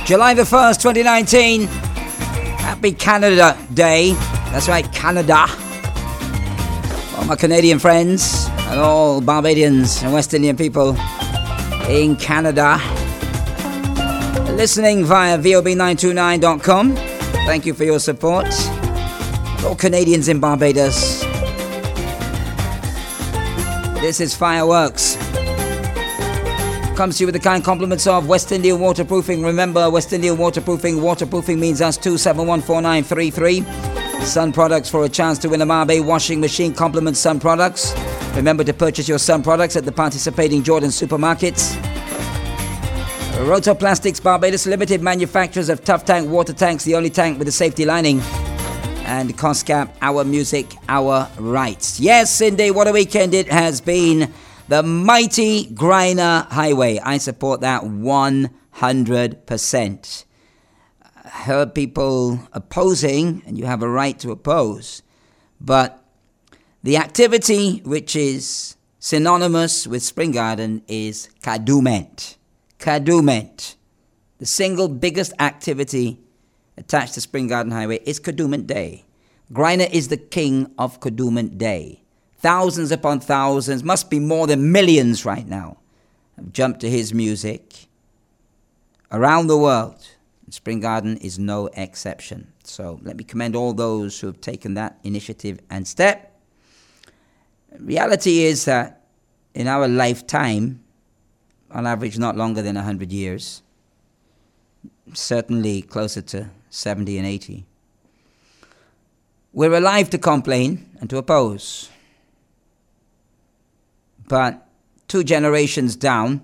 July the 1st, 2019. Happy Canada Day. That's right, Canada. All my Canadian friends and all Barbadians and West Indian people in Canada listening via vob929.com. Thank you for your support. All Canadians in Barbados. This is Fireworks. Comes to you with the kind compliments of West Indian Waterproofing. Remember, West Indian Waterproofing. Waterproofing means us 2714933. Sun Products for a chance to win a Marbe washing machine. Compliments Sun Products. Remember to purchase your Sun Products at the participating Jordan supermarkets. Rotoplastics Barbados Limited, manufacturers of Tough Tank water tanks, the only tank with a safety lining. And Coscap, our music, our rights. Yes, indeed, what a weekend it has been. The mighty Griner Highway. I support that 100%. I heard people opposing, and you have a right to oppose, but the activity which is synonymous with Spring Garden is Kadooment. Kadooment. The single biggest activity attached to Spring Garden Highway is Kadooment Day. Griner is the king of Kadooment Day. Thousands upon thousands, must be more than millions right now, have jumped to his music around the world. Spring Garden is no exception. So let me commend all those who have taken that initiative and step. Reality is that in our lifetime, on average not longer than 100 years, certainly closer to 70 and 80, we're alive to complain and to oppose. But 2 generations down,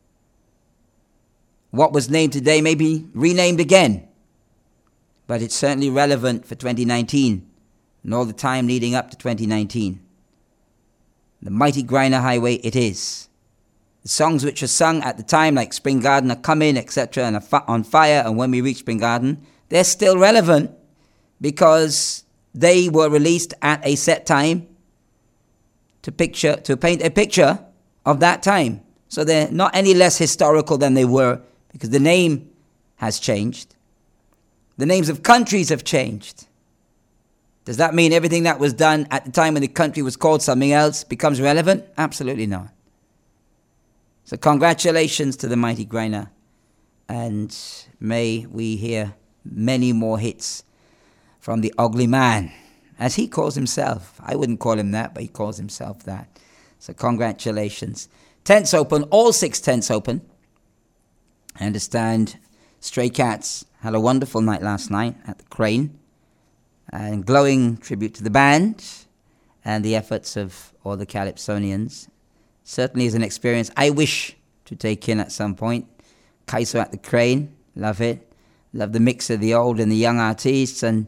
what was named today may be renamed again. But it's certainly relevant for 2019 and all the time leading up to 2019. The mighty Griner Highway it is. The songs which are sung at the time, like Spring Garden are coming, etc., and are on fire, and when we reach Spring Garden, they're still relevant because they were released at a set time to paint a picture of that time. So they're not any less historical than they were because the name has changed. The names of countries have changed. Does that mean everything that was done at the time when the country was called something else becomes relevant? Absolutely not. So congratulations to the mighty Griner, and may we hear many more hits from the ugly man, as he calls himself. I wouldn't call him that, but he calls himself that. So congratulations. Tents open, all 6 tents open. I understand Stray Cats had a wonderful night last night at the Crane, and glowing tribute to the band and the efforts of all the Calypsonians. Certainly is an experience I wish to take in at some point. Kaiso at the Crane, love it. Love the mix of the old and the young artists. And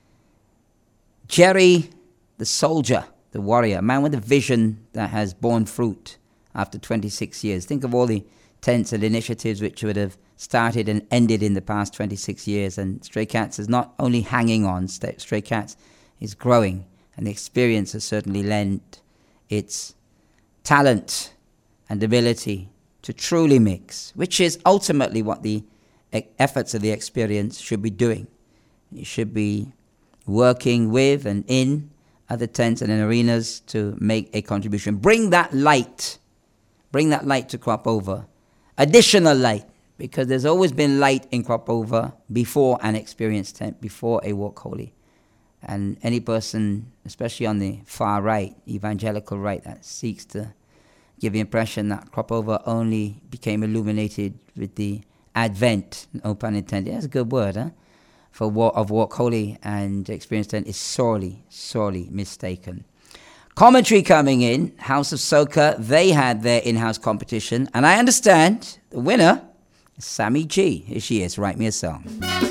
Jerry, the soldier, the warrior, a man with a vision that has borne fruit after 26 years. Think of all the tents and initiatives which would have started and ended in the past 26 years. And Stray Cats is not only hanging on, Stray Cats is growing. And the experience has certainly lent its talent and ability to truly mix, which is ultimately what the efforts of the experience should be doing. You should be working with and in other tents and in arenas to make a contribution. Bring that light to Crop Over. Additional light, because there's always been light in Crop Over before an experience tent, before a Walk Holy. And any person, especially on the far right, evangelical right, that seeks to give the impression that Crop Over only became illuminated with the advent, no pun intended, that's a good word, of Walk Holy and Experience Tent is sorely, sorely mistaken. Commentary coming in, House of Soca, they had their in-house competition, and I understand the winner is Sammy G. Here she is, Write Me a Song.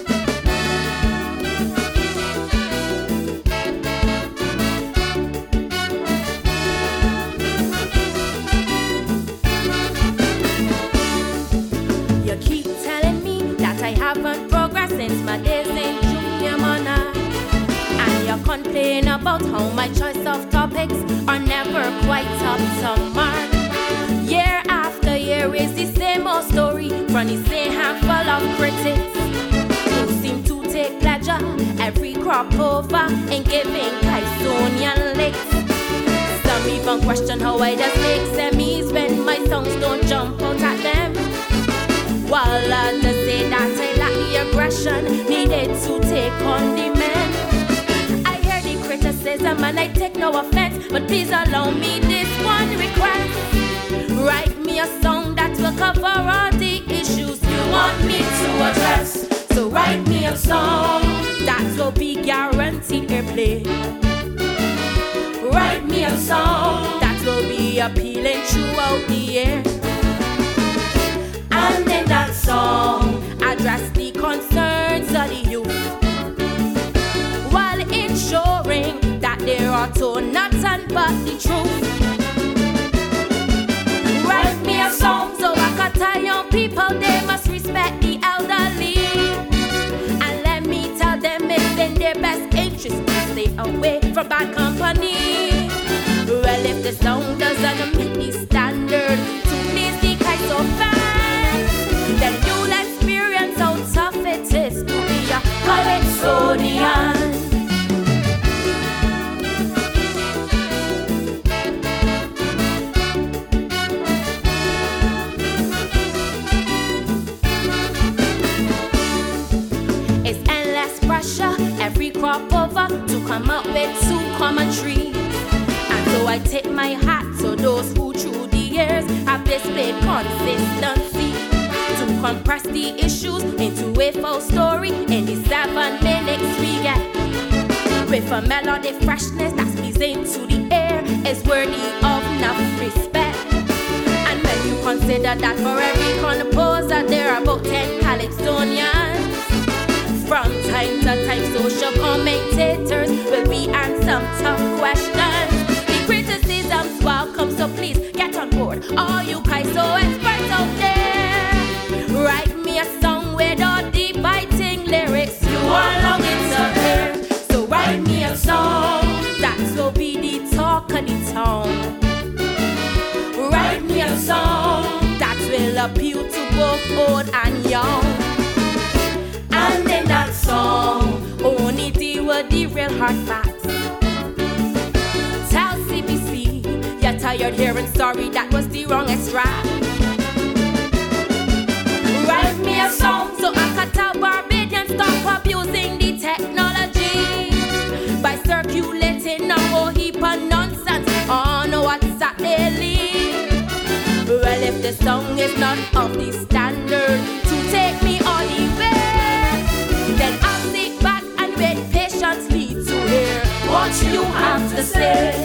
Complain about how my choice of topics are never quite up to mark. Year after year is the same old story from the same handful of critics. crop over and giving Caisonian licks. Some even question how I just make semis when my songs don't jump out at them. While others say that I lack the aggression needed to take on the men. I hear the criticism and I take no offense, but please allow me this one request. Write me a song that will cover all the issues you want me to address. So write me a song that will be guaranteed airplay. Write me a song that will be appealing throughout the year. And in that song, address the concerns of the youth, while ensuring that there are two nothing but the truth. Write me a song so I can tell young people they must respect the elderly. And let me tell them it's in their best interest to stay away from bad company. Well, if the song doesn't meet the standard to please the Kaiso fans, then you'll experience how tough it is to be a Calypsonian. It's endless pressure, every crop over to come up with two common trees. And so I tip my hat to those who through the years have displayed consistency to compress the issues into a full story in the 7 minutes we get. With a melody freshness that's pleasing to the ear, is worthy of enough respect. And when you consider that for every composer there are about 10 Calypsonians, from time to time social commentators will be answering some tough questions. The criticism's welcome, so please get on board, all you Kaiso experts out there. Write me a song with all the biting lyrics you are longing to hear. So write me a song that will be the talk of the town. Write me a song that will appeal to both old and young. And in that song, only deal with the real hard facts. Tell CBC you're tired hearing sorry, that was the wrongest rap. Write me a song so I can tell Barbadians stop abusing the technology by circulating a whole heap of nonsense on WhatsApp daily. Well, if the song is not of the standard to take me all the way, then I'll sit back and wait patiently to hear what you have to say.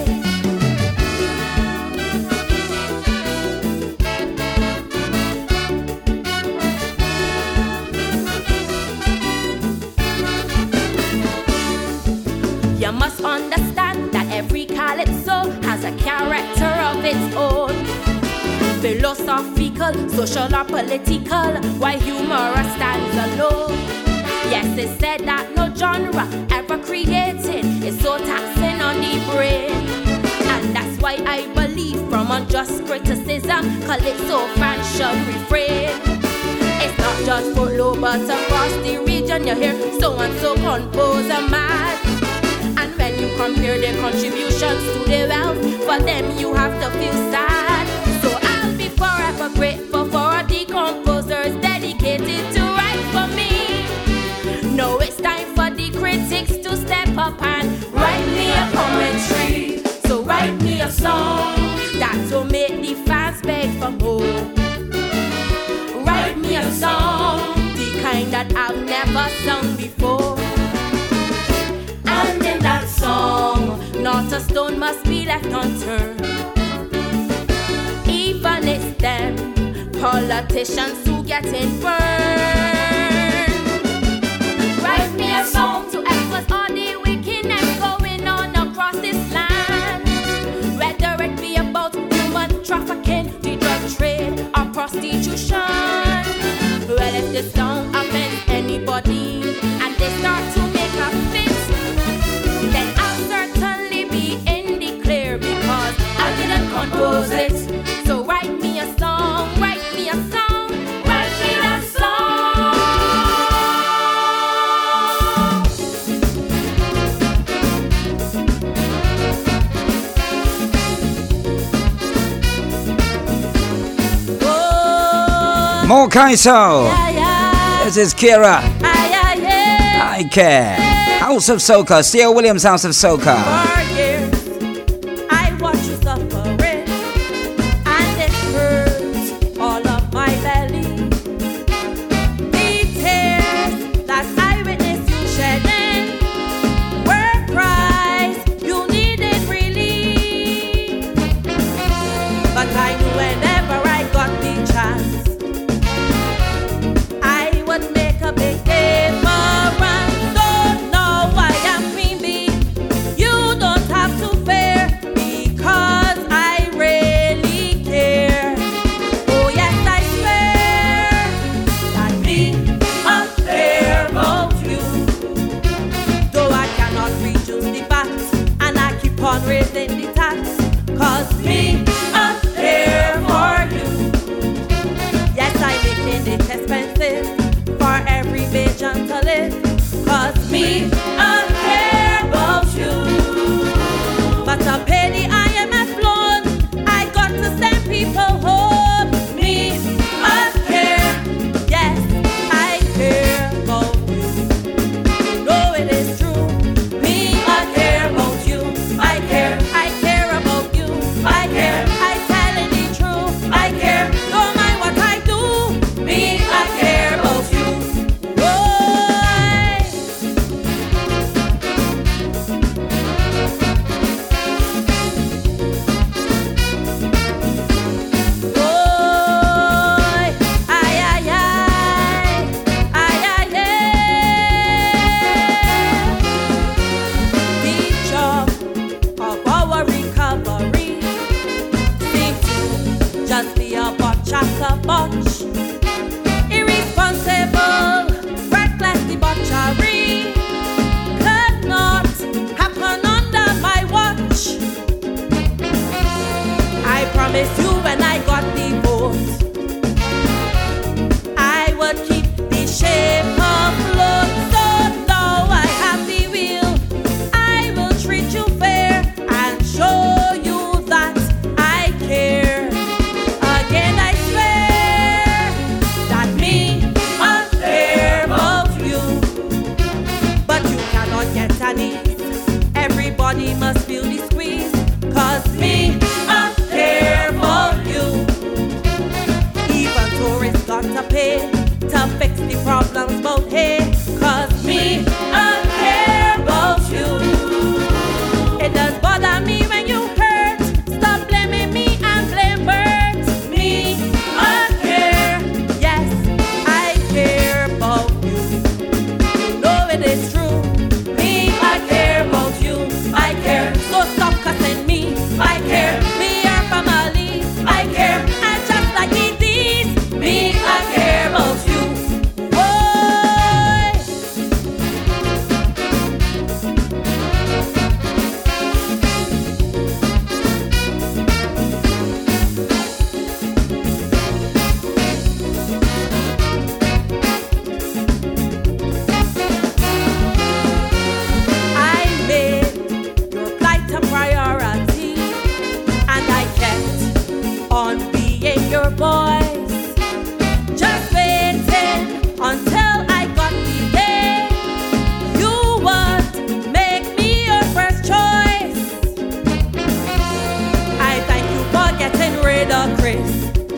You must understand that every calypso has a character of its own. Philosophical, social or political, while humorous stands alone. Yes, it's said that no genre ever created is so taxing on the brain. And that's why I believe from unjust criticism, calypso fans should refrain. It's not just for low but across the region you hear so-and-so composer mad. And when you compare their contributions to their wealth, for them you have to feel sad. So I'll be forever grateful for the composers dedicated to write for me. Now it's time for the critics to step up and write me a commentary. So write me a song that will make the fans beg for more. Write me a song, the kind that I've never sung before. And in that song, not a stone must be left unturned. Even it's them politicians who getting burned. Write me a song to expose all the wickedness going on across this land. Whether it be about human trafficking, the drug trade, or prostitution. Well, if the song offends anybody and they start to make a fit, then I'll certainly be in the clear because I didn't compose it. So write me a song, write me a song, write me a song. More Kaiso. Yeah, yeah. This is Kira. Yeah. I care. House of Soca. C.O. Williams House of Soca. For years, I watched you suffering, and it hurts all of my belly. The tears that I witnessed you shedding were cries you needed relief. But I knew whenever I got the chance, I would make a big difference. So now I am Queen Bee. You don't have to fear, because I really care. Oh yes, I swear that me I care about you. Though I cannot reduce the facts, and I keep on raising the tax, 'cause me I care for you. Yes, I'm making it expensive for every Bajan to live, 'cause me I care about you. But to pay the IMF loan, I got to send people home. Me I care, yes, I care about you. You know it is true. Me I care about you. I care about you. I care, I telling the truth. I care, don't mind what I do. Me I care about you. Boy. Boy, ay, ay, ay, ay, ay, yeah. The job of our recovery seems to just be a botch after botch. Irresponsible, reckless debauchery could not happen under my watch. I promised you when I got the vote, I would keep the shape afloat. So now I have the wheel. I will treat you fair and show you that I care. Again I swear that me I care about you. But you cannot get an ease. Everybody must feel the squeeze, 'cause me I care for you. Even tourists got to pay to fix the problems both here, 'cause me I care about you. It does bother me when you hurt. Stop blaming me and blame birds. Me I care, yes, I care about you. You know it is true. Me I care about you. I care, so stop cussing me. I care, me your family. I care, and just like these, me I care about you. Boy. I made your plight a priority, and I kept on being your voice. Just waiting until I got the day you would make me your first choice. I thank you for getting rid of Chris.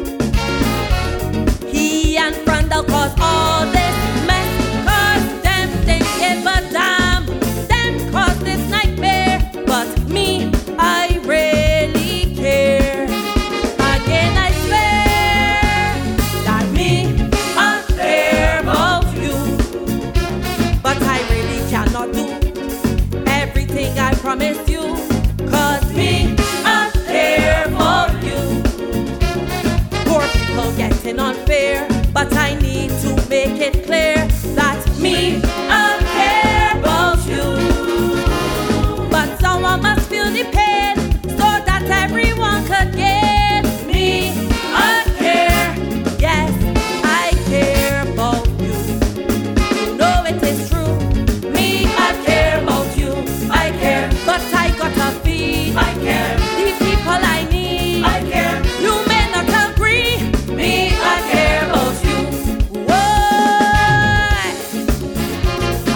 He and Frandel caused all this mess, 'cause them didn't give a damn. Them caused this nightmare, but me, I really care. Again I swear that me I care about you. But I really cannot do everything I promised you, 'cause me I care for you. Poor people getting unfair, but I need to make it clear that me I care about you. But someone must feel the pain, so that everyone could get. Me I care, yes, I care about you. You know it is true. Me I care about you. I care, but I gotta feed. I care, the people I need. I care, you may not agree. Me I care about you.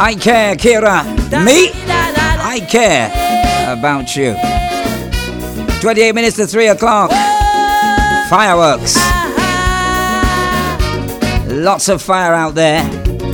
I care, Kira. Me? I care about you. 28 minutes to 3 o'clock. Fireworks. Lots of fire out there.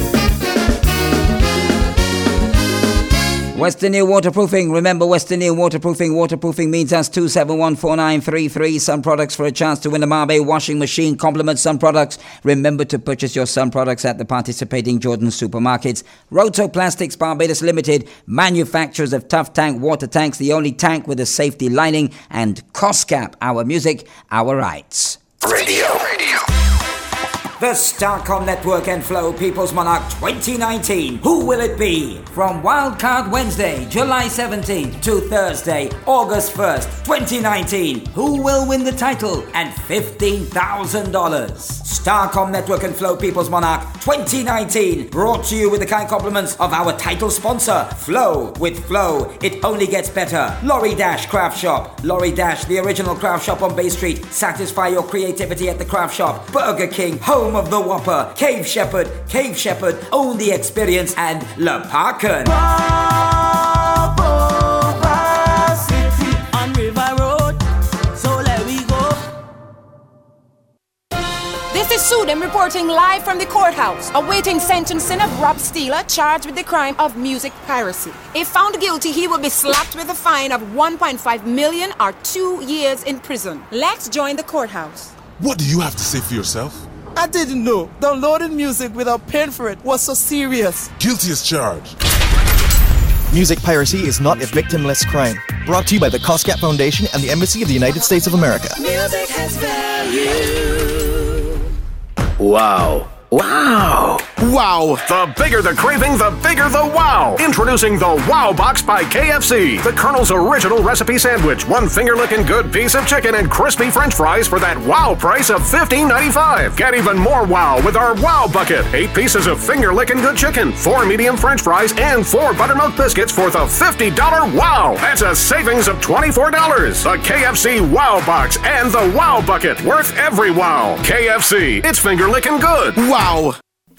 Western New Waterproofing. Remember, Western New Waterproofing. Waterproofing means us 2714933. Sun Products for a chance to win a Marbe washing machine. Compliment Sun Products. Remember to purchase your Sun Products at the participating Jordan supermarkets. Roto Plastics Barbados Limited. Manufacturers of Tough Tank water tanks. The only tank with a safety lining. And Coscap. Our music, our rights. Radio. The Starcom Network and Flow People's Monarch 2019. Who will it be? From Wildcard Wednesday, July 17th to Thursday, August 1st, 2019. Who will win the title and $15,000? Starcom Network and Flow People's Monarch 2019. Brought to you with the kind compliments of our title sponsor, Flow. With Flow, it only gets better. Lorry Dash Craft Shop. Lorry Dash, the original craft shop on Bay Street. Satisfy your creativity at the craft shop. Burger King, home of the Whopper. Cave Shepherd, own the experience, and Le Parkin. On River Road, so let we go. This is Sudem reporting live from the courthouse, awaiting sentencing of Rob Steeler, charged with the crime of music piracy. If found guilty, he will be slapped with a fine of $1.5 million or 2 years in prison. Let's join the courthouse. What do you have to say for yourself? I didn't know downloading music without paying for it was so serious. Guilty as charged. Music piracy is not a victimless crime. Brought to you by the Coscap Foundation and the Embassy of the United States of America. Music has value. Wow. Wow! Wow! The bigger the craving, the bigger the wow! Introducing the Wow Box by KFC. The Colonel's original recipe sandwich. One finger-licking good piece of chicken and crispy French fries for that wow price of $15.95. Get even more wow with our Wow Bucket. 8 pieces of finger-licking good chicken, 4 medium French fries, and 4 buttermilk biscuits for the $50 wow! That's a savings of $24. The KFC Wow Box and the Wow Bucket. Worth every wow. KFC. It's finger-licking good. Wow!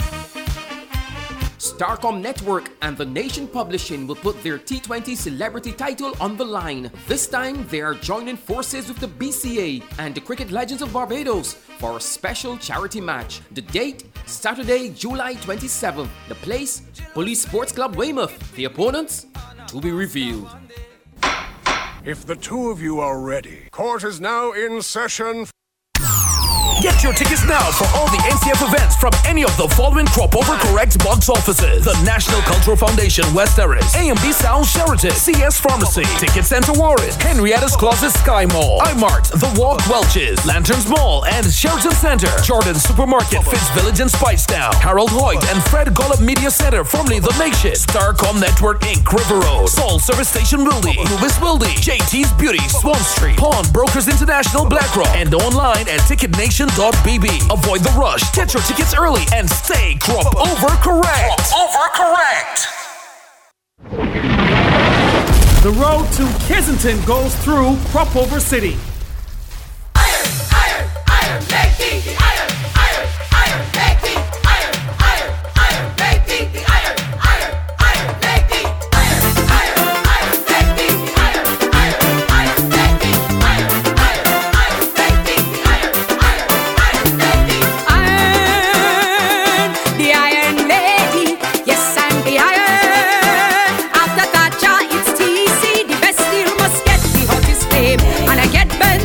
Starcom Network and The Nation Publishing will put their T20 celebrity title on the line. This time, they are joining forces with the BCA and the Cricket Legends of Barbados for a special charity match. The date, Saturday, July 27th. The place, Police Sports Club Weymouth. The opponents, to be revealed. If the two of you are ready, court is now in session. Get your tickets now for all the NCF events from any of the following Crop Over Correct box offices: the National Cultural Foundation West Terrace, AMB Sound Sheraton, CS Pharmacy, Ticket Center Warren, Henrietta's Closet Sky Mall, iMart, The Walk Welch's, Lanterns Mall and Sheraton Center, Jordan Supermarket, Fitz Village and Spicetown, Harold Hoyt and Fred Gollop Media Center, formerly The Makeshift, Starcom Network Inc., River Road, Sol Service Station Wildy, Lubis Wildy, JT's Beauty, Swan Street, Pawn Brokers International, BlackRock, and online at TicketNation.bb. Avoid the rush. Get your tickets early and stay Crop Over Correct. Crop Over Correct. The road to Kensington goes through Crop Over City. Iron, make me the iron, make me iron, make me the iron, make me iron, make me the iron, make me iron, make me the iron, the Iron Lady. Yes, I'm the iron. After Thatcher, it's TC. The best steel must get the hottest flame, and I get better.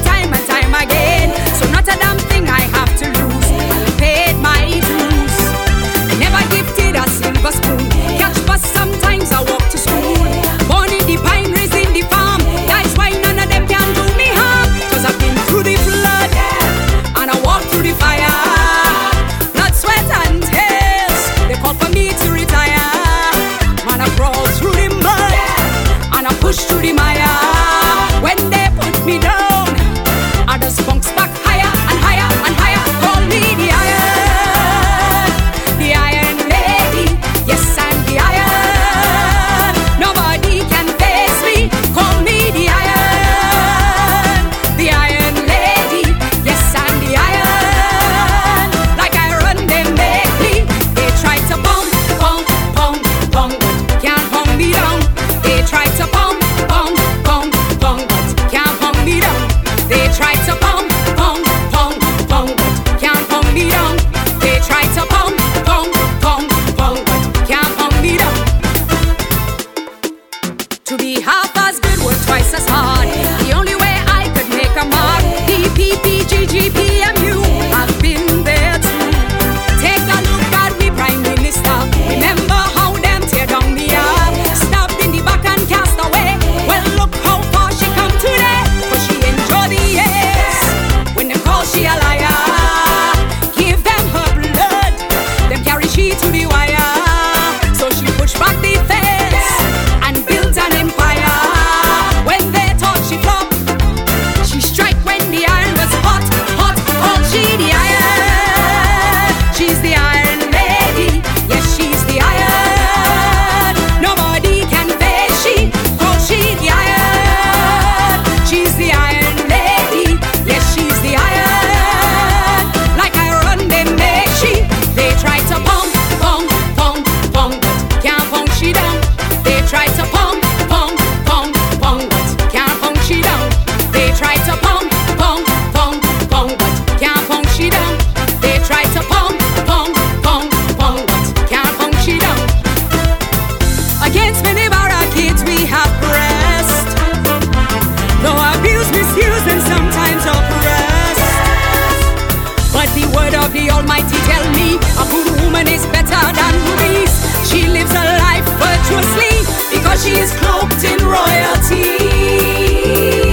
the Almighty tell me a good woman is better than rubies. She lives her life virtuously because she is cloaked in royalty.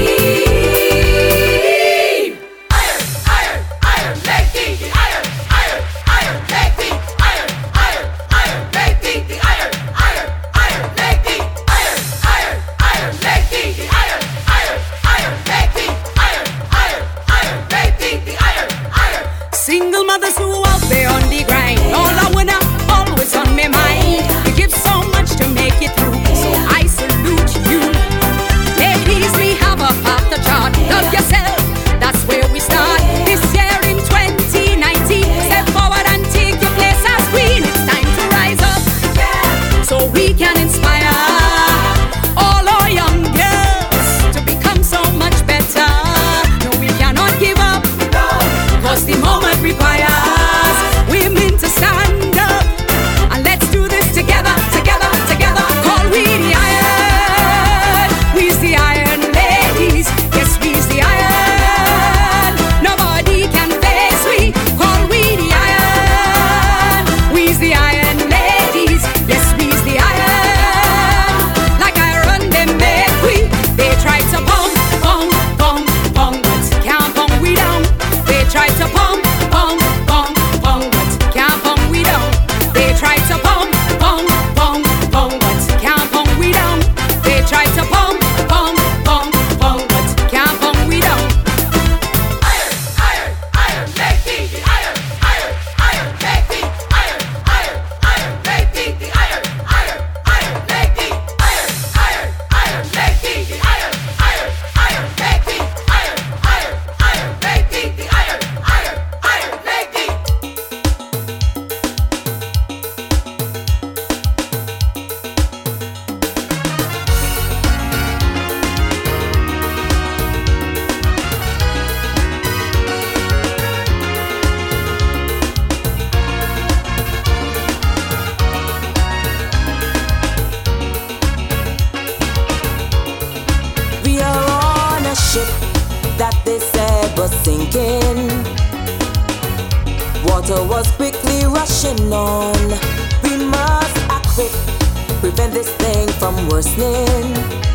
Single mothers who out there on the grind, all I wanna always on my mind. You give so much to make it through, so I salute you. Ladies, we have a path to chart. Love yourself, that's where we start. This year in 2019, step forward and take your place as queen. It's time to rise up, so we can inspire all our young girls to become so much better. No, we cannot give up, cause the moment requires women to stand up. And let's do this together, together, together. Call we the iron, we's the iron ladies. Yes, we's the iron, nobody can face we. Call we the iron, we's the iron ladies. Yes, we's the iron, like iron them make we. They try to pump, pump, pump, pump, but can't pump we down. They try to pump, pump, pump, pump, but can't pump we down. They try to pump, pump, pump, pump, but can't pump we down. They try to pump, pump, pump, pump, but can't pump we down. Iron, iron, iron, make me the iron, iron, iron, make me iron, iron, iron, make me the iron, iron, iron, make me iron, iron, iron, make me the iron, iron, iron, make me iron, iron, iron, make me the iron, iron, iron, make me. We are on a ship that they said was sinking. Water was quickly rushing on. We must act quick, prevent this thing from worsening.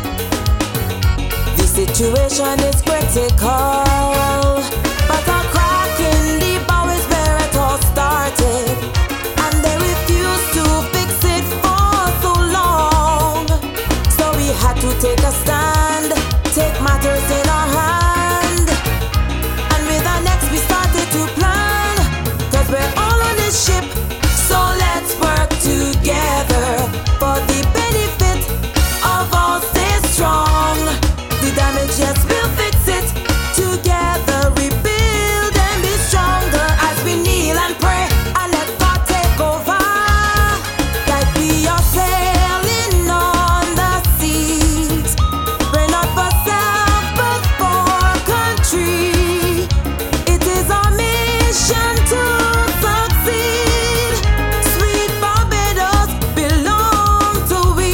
The situation is critical, but a crack in the bow is where it all started, and they refused to fix it for so long. So we had to take a stand, take matters in our hand, and with our necks we started to plan, cause we're all on this ship. So let's work together for the benefit of all. Stay strong. The damage, yes, we'll fix it. Together rebuild and be stronger as we kneel and pray and let God take over. Like we are sailing on the seas. Pray not for self but for country. It is our mission to succeed. Sweet Barbados belong to we.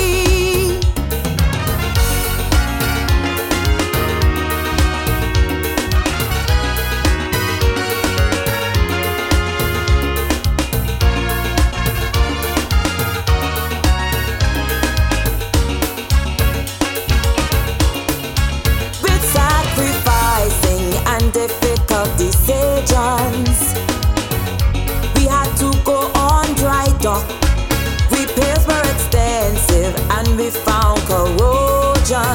With sacrificing and difficult decisions, we had to go on dry dock. Repairs were extensive and we found corrosion.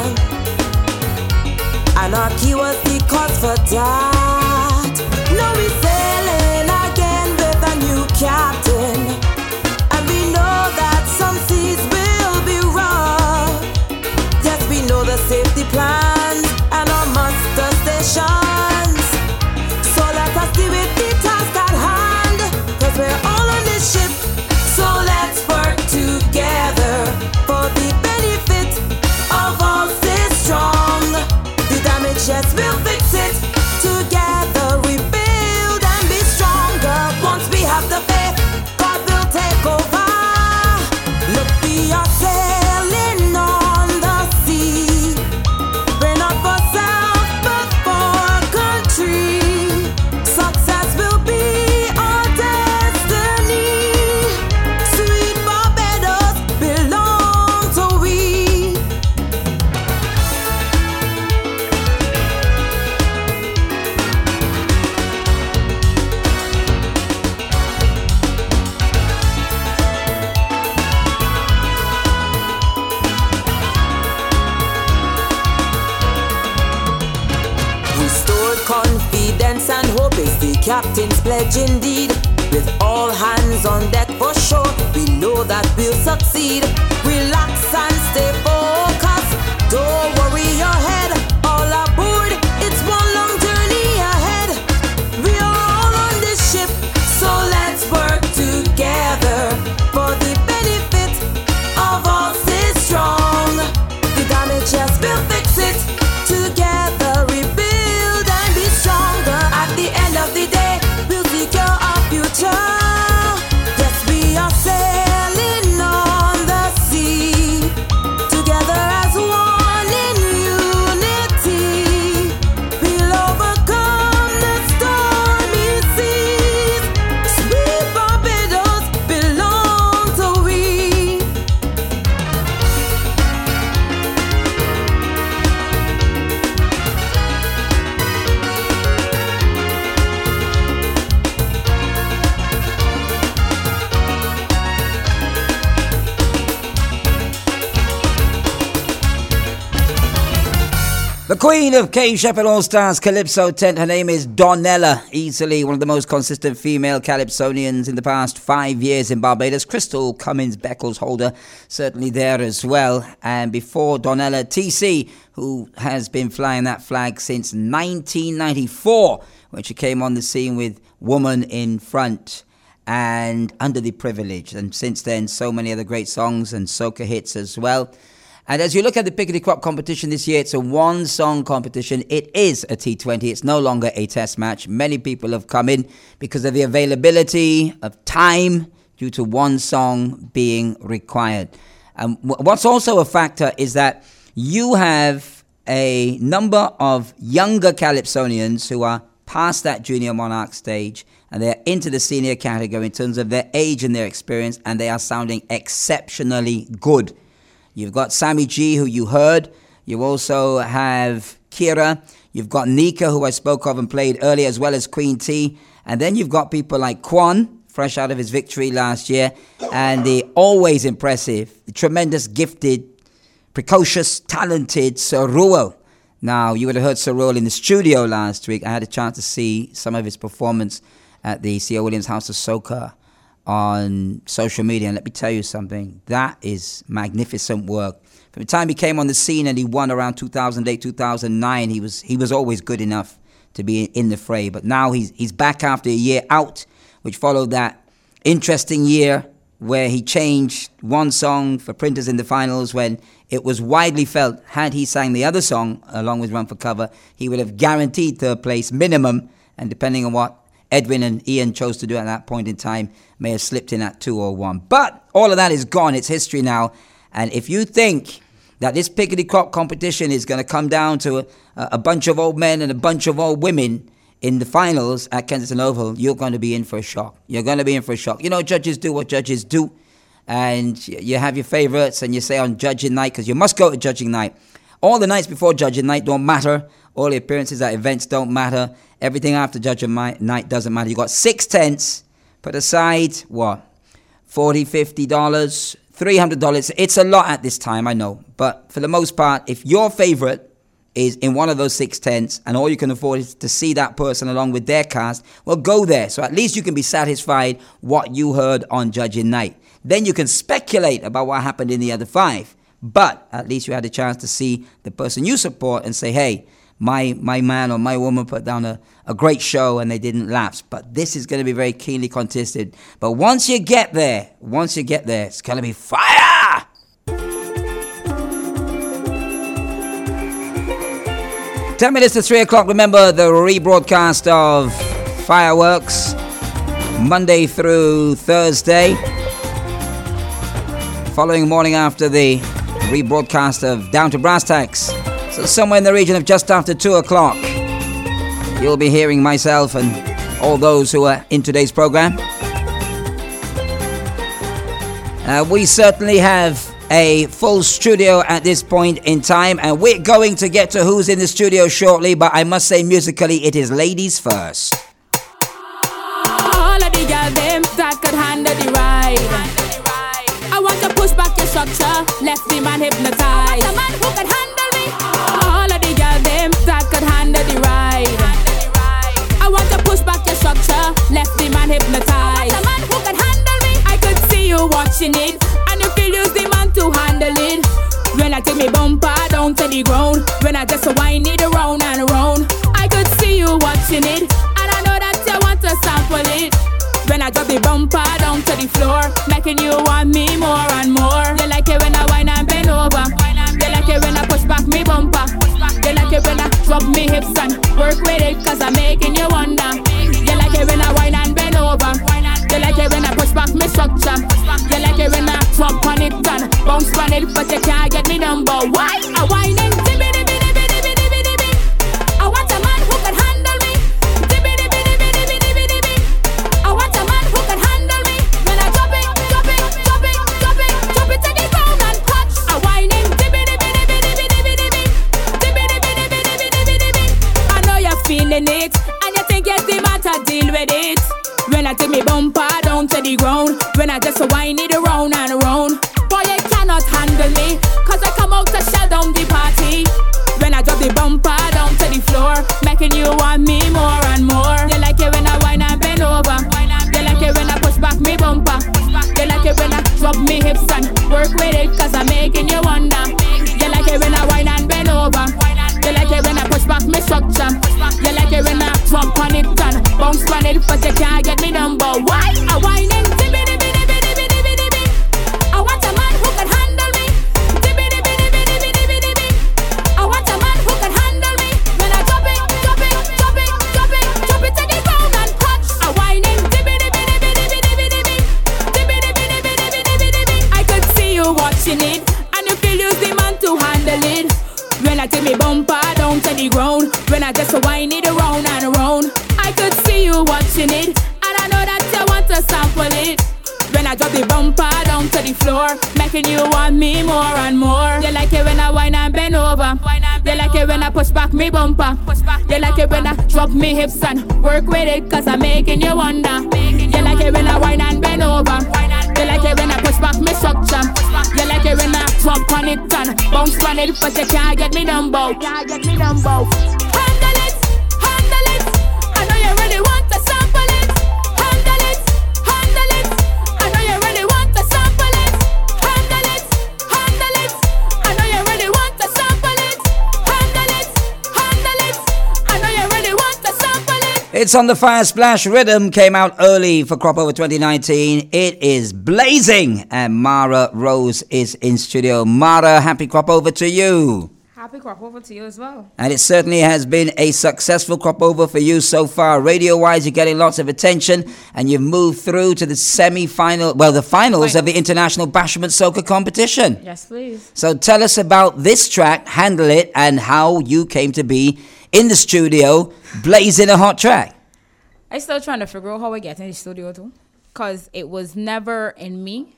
Anarchy was the cause for that. Now we sailing again with a new captain, and we know that some seas will be rough. Yes, we know the safety plans and our muster stations. So let us deal with the task at hand, cause we're all on this ship. So let's work together for the benefit of all. Stay strong. The damage, yes, we'll fix it. Together captain's pledge indeed. With all hands on deck for sure, we know that we'll succeed. Relax and stay focused. Don't worry your head. All aboard, it's one long journey ahead. We are all on this ship, so let's work together for the benefit of all. Stay strong. The damage, yes, we'll fix it. Together we build and be stronger. At the end of the day, we'll secure our future. Yes, we are sailing on the sea, together as one in unity. We'll overcome the stormy seas. Sweet Barbados belong to we. The queen of Cave Shepherd All-Stars Calypso tent, her name is Donella, easily one of the most consistent female calypsonians in the past 5 years in Barbados. Crystal Cummins Beckles Holder, certainly there as well. And before Donella, TC, who has been flying that flag since 1994, when she came on the scene with Woman in Front and Under the Privileged. And since then, so many other great songs and soca hits as well. And as you look at the Pickety Crop competition this year, it's a one-song competition. It is a T20. It's no longer a test match. Many people have come in because of the availability of time due to one song being required. And what's also a factor is that you have a number of younger calypsonians who are past that junior monarch stage, and they're into the senior category in terms of their age and their experience, and they are sounding exceptionally good. You've got Sammy G, who you heard. You also have Kira. You've got Nika, who I spoke of and played earlier, as well as Queen T. And then you've got people like Quan, fresh out of his victory last year, and the always impressive, the tremendous, gifted, precocious, talented Saruo. Now, you would have heard Saruo in the studio last week. I had a chance to see some of his performance at the C.O. Williams House of Soca on social media, and let me tell you something, that is magnificent work. From the time he came on the scene and he won around 2008, 2009, he was always good enough to be in the fray. But now he's back after a year out, which followed that interesting year where he changed one song for Printers in the finals, when it was widely felt had he sang the other song along with Run for Cover, he would have guaranteed third place minimum, and depending on what Edwin and Ian chose to do at that point in time, may have slipped in at 2 or 1. But all of that is gone. It's history now. And if you think that this Pickety Crop competition is going to come down to a bunch of old men and a bunch of old women in the finals at Kensington Oval, you're going to be in for a shock. You're going to be in for a shock. You know, judges do what judges do. And you have your favorites, and you say on judging night, because you must go to judging night. All the nights before judging night don't matter. All the appearances at events don't matter. Everything after judging night doesn't matter. You got 6 tents. Put aside, what, $40, $50, $300. It's a lot at this time, I know. But for the most part, if your favorite is in one of those 6 tents and all you can afford is to see that person along with their cast, well, go there. So at least you can be satisfied what you heard on judging night. Then you can speculate about what happened in the other 5. But at least you had a chance to see the person you support and say, hey, my man or my woman put down a great show and they didn't lapse. But this is going to be very keenly contested. But once you get there, it's going to be fire! 10 minutes to 3 o'clock. Remember the rebroadcast of Fireworks, Monday through Thursday. Following morning after the rebroadcast of Down to Brass Tacks. So somewhere in the region of just after 2 o'clock, you'll be hearing myself and all those who are in today's program. We certainly have a full studio at this point in time, and we're going to get to who's in the studio shortly, but I must say musically it is ladies first. All of the girls them that could handle the ride. I want to push back your structure, left the man hypnotized. I want a man who can handle me. All of the girls them that could handle the ride. I want to push back your structure, left the man hypnotized. I want a man who can handle me. I could see you watching it, and you feel use the man to handle it. When I take me bumper down to the ground, when I just wind it around and around, I could see you watching it, and I know that you want to sample it. When I drop the bumper down to the floor, making you want me more and more. You like it when I whine and bend over. You like it when I push back me bumper. You like it when I drop me hips and work with it, cause I'm making you wonder. You like it when I whine and bend over. You like it when I push back me structure. You like it when I drop on it and bounce on it, but you can't get me number. Why? I whining dibby dibby dibby dibby dibby dibby. I want a man who can handle me. Dibby dibby dibby dibby dibby dibby. I want a man who can handle me. When I drop it, drop it, drop it, drop it, drop it to the ground and touch. I whining dibby dibby dibby dibby dibby dibby. Dibby dibby dibby dibby dibby dibby. I know you're feeling it, and you think you're the man to deal with it. When I take me bumper down to the ground, when I just wind it around and around, boy, you cannot handle me, cause I come out to shut down the party. When I drop the bumper down to the floor, making you want me more and more. You like it when I whine and bend over. You like it when I push back me bumper. You like it when I drop me hips and work with it, cause I'm making you wonder. You like it when I whine and bend over. You like it when I push back me structure. You like it when I drop on it and bounce on it, but you can't get me number. Why? I whining dibby dibby dibby dibby dibby dibby. I want a man who can handle me. Dibby dibby dibby dibby dibby dibby. I want a man who can handle me. When I drop it, drop it, drop it, drop it, drop it to the ground and touch. I whining dibby dibby dibby dibby dibby dibby. Dibby dibby dibby dibby dibby dibby. I could see you watching it, and you feel use the man to handle it. When I take me bumper down to the ground, when I just wind it around and around, I could see you watching it, and I know that you want to sample it. When I drop the bumper down to the floor, making you want me more and more. You like it when I whine and bend over. You like it when I push back me bumper. You like it when I drop me hips and work with it, cause I'm making you wonder. You like it when I whine and bend over. You like it when I push back me structure. You like it when I drop on it and bounce on it, but you can't get me number. Can't get me number. Handle it, handle it. I know you really want to sample it. Handle it, handle it. I know you really want to sample it. Handle it, handle it. I know you really want to sample it. Handle it, handle it. I know you really want to sample it. It's on the Fire Splash Rhythm, came out early for Crop Over 2019. It is blazing, and Mara Rose is in studio. Mara, happy Crop Over to you. Happy Crop Over to you as well. And it certainly has been a successful Crop Over for you so far. Radio-wise, you're getting lots of attention, and you've moved through to the semi-final, well, the finals of the International Bashment Soca Competition. Yes, please. So tell us about this track, Handle It, and how you came to be in the studio blazing a hot track. I'm still trying to figure out how I get in the studio too, because it was never in me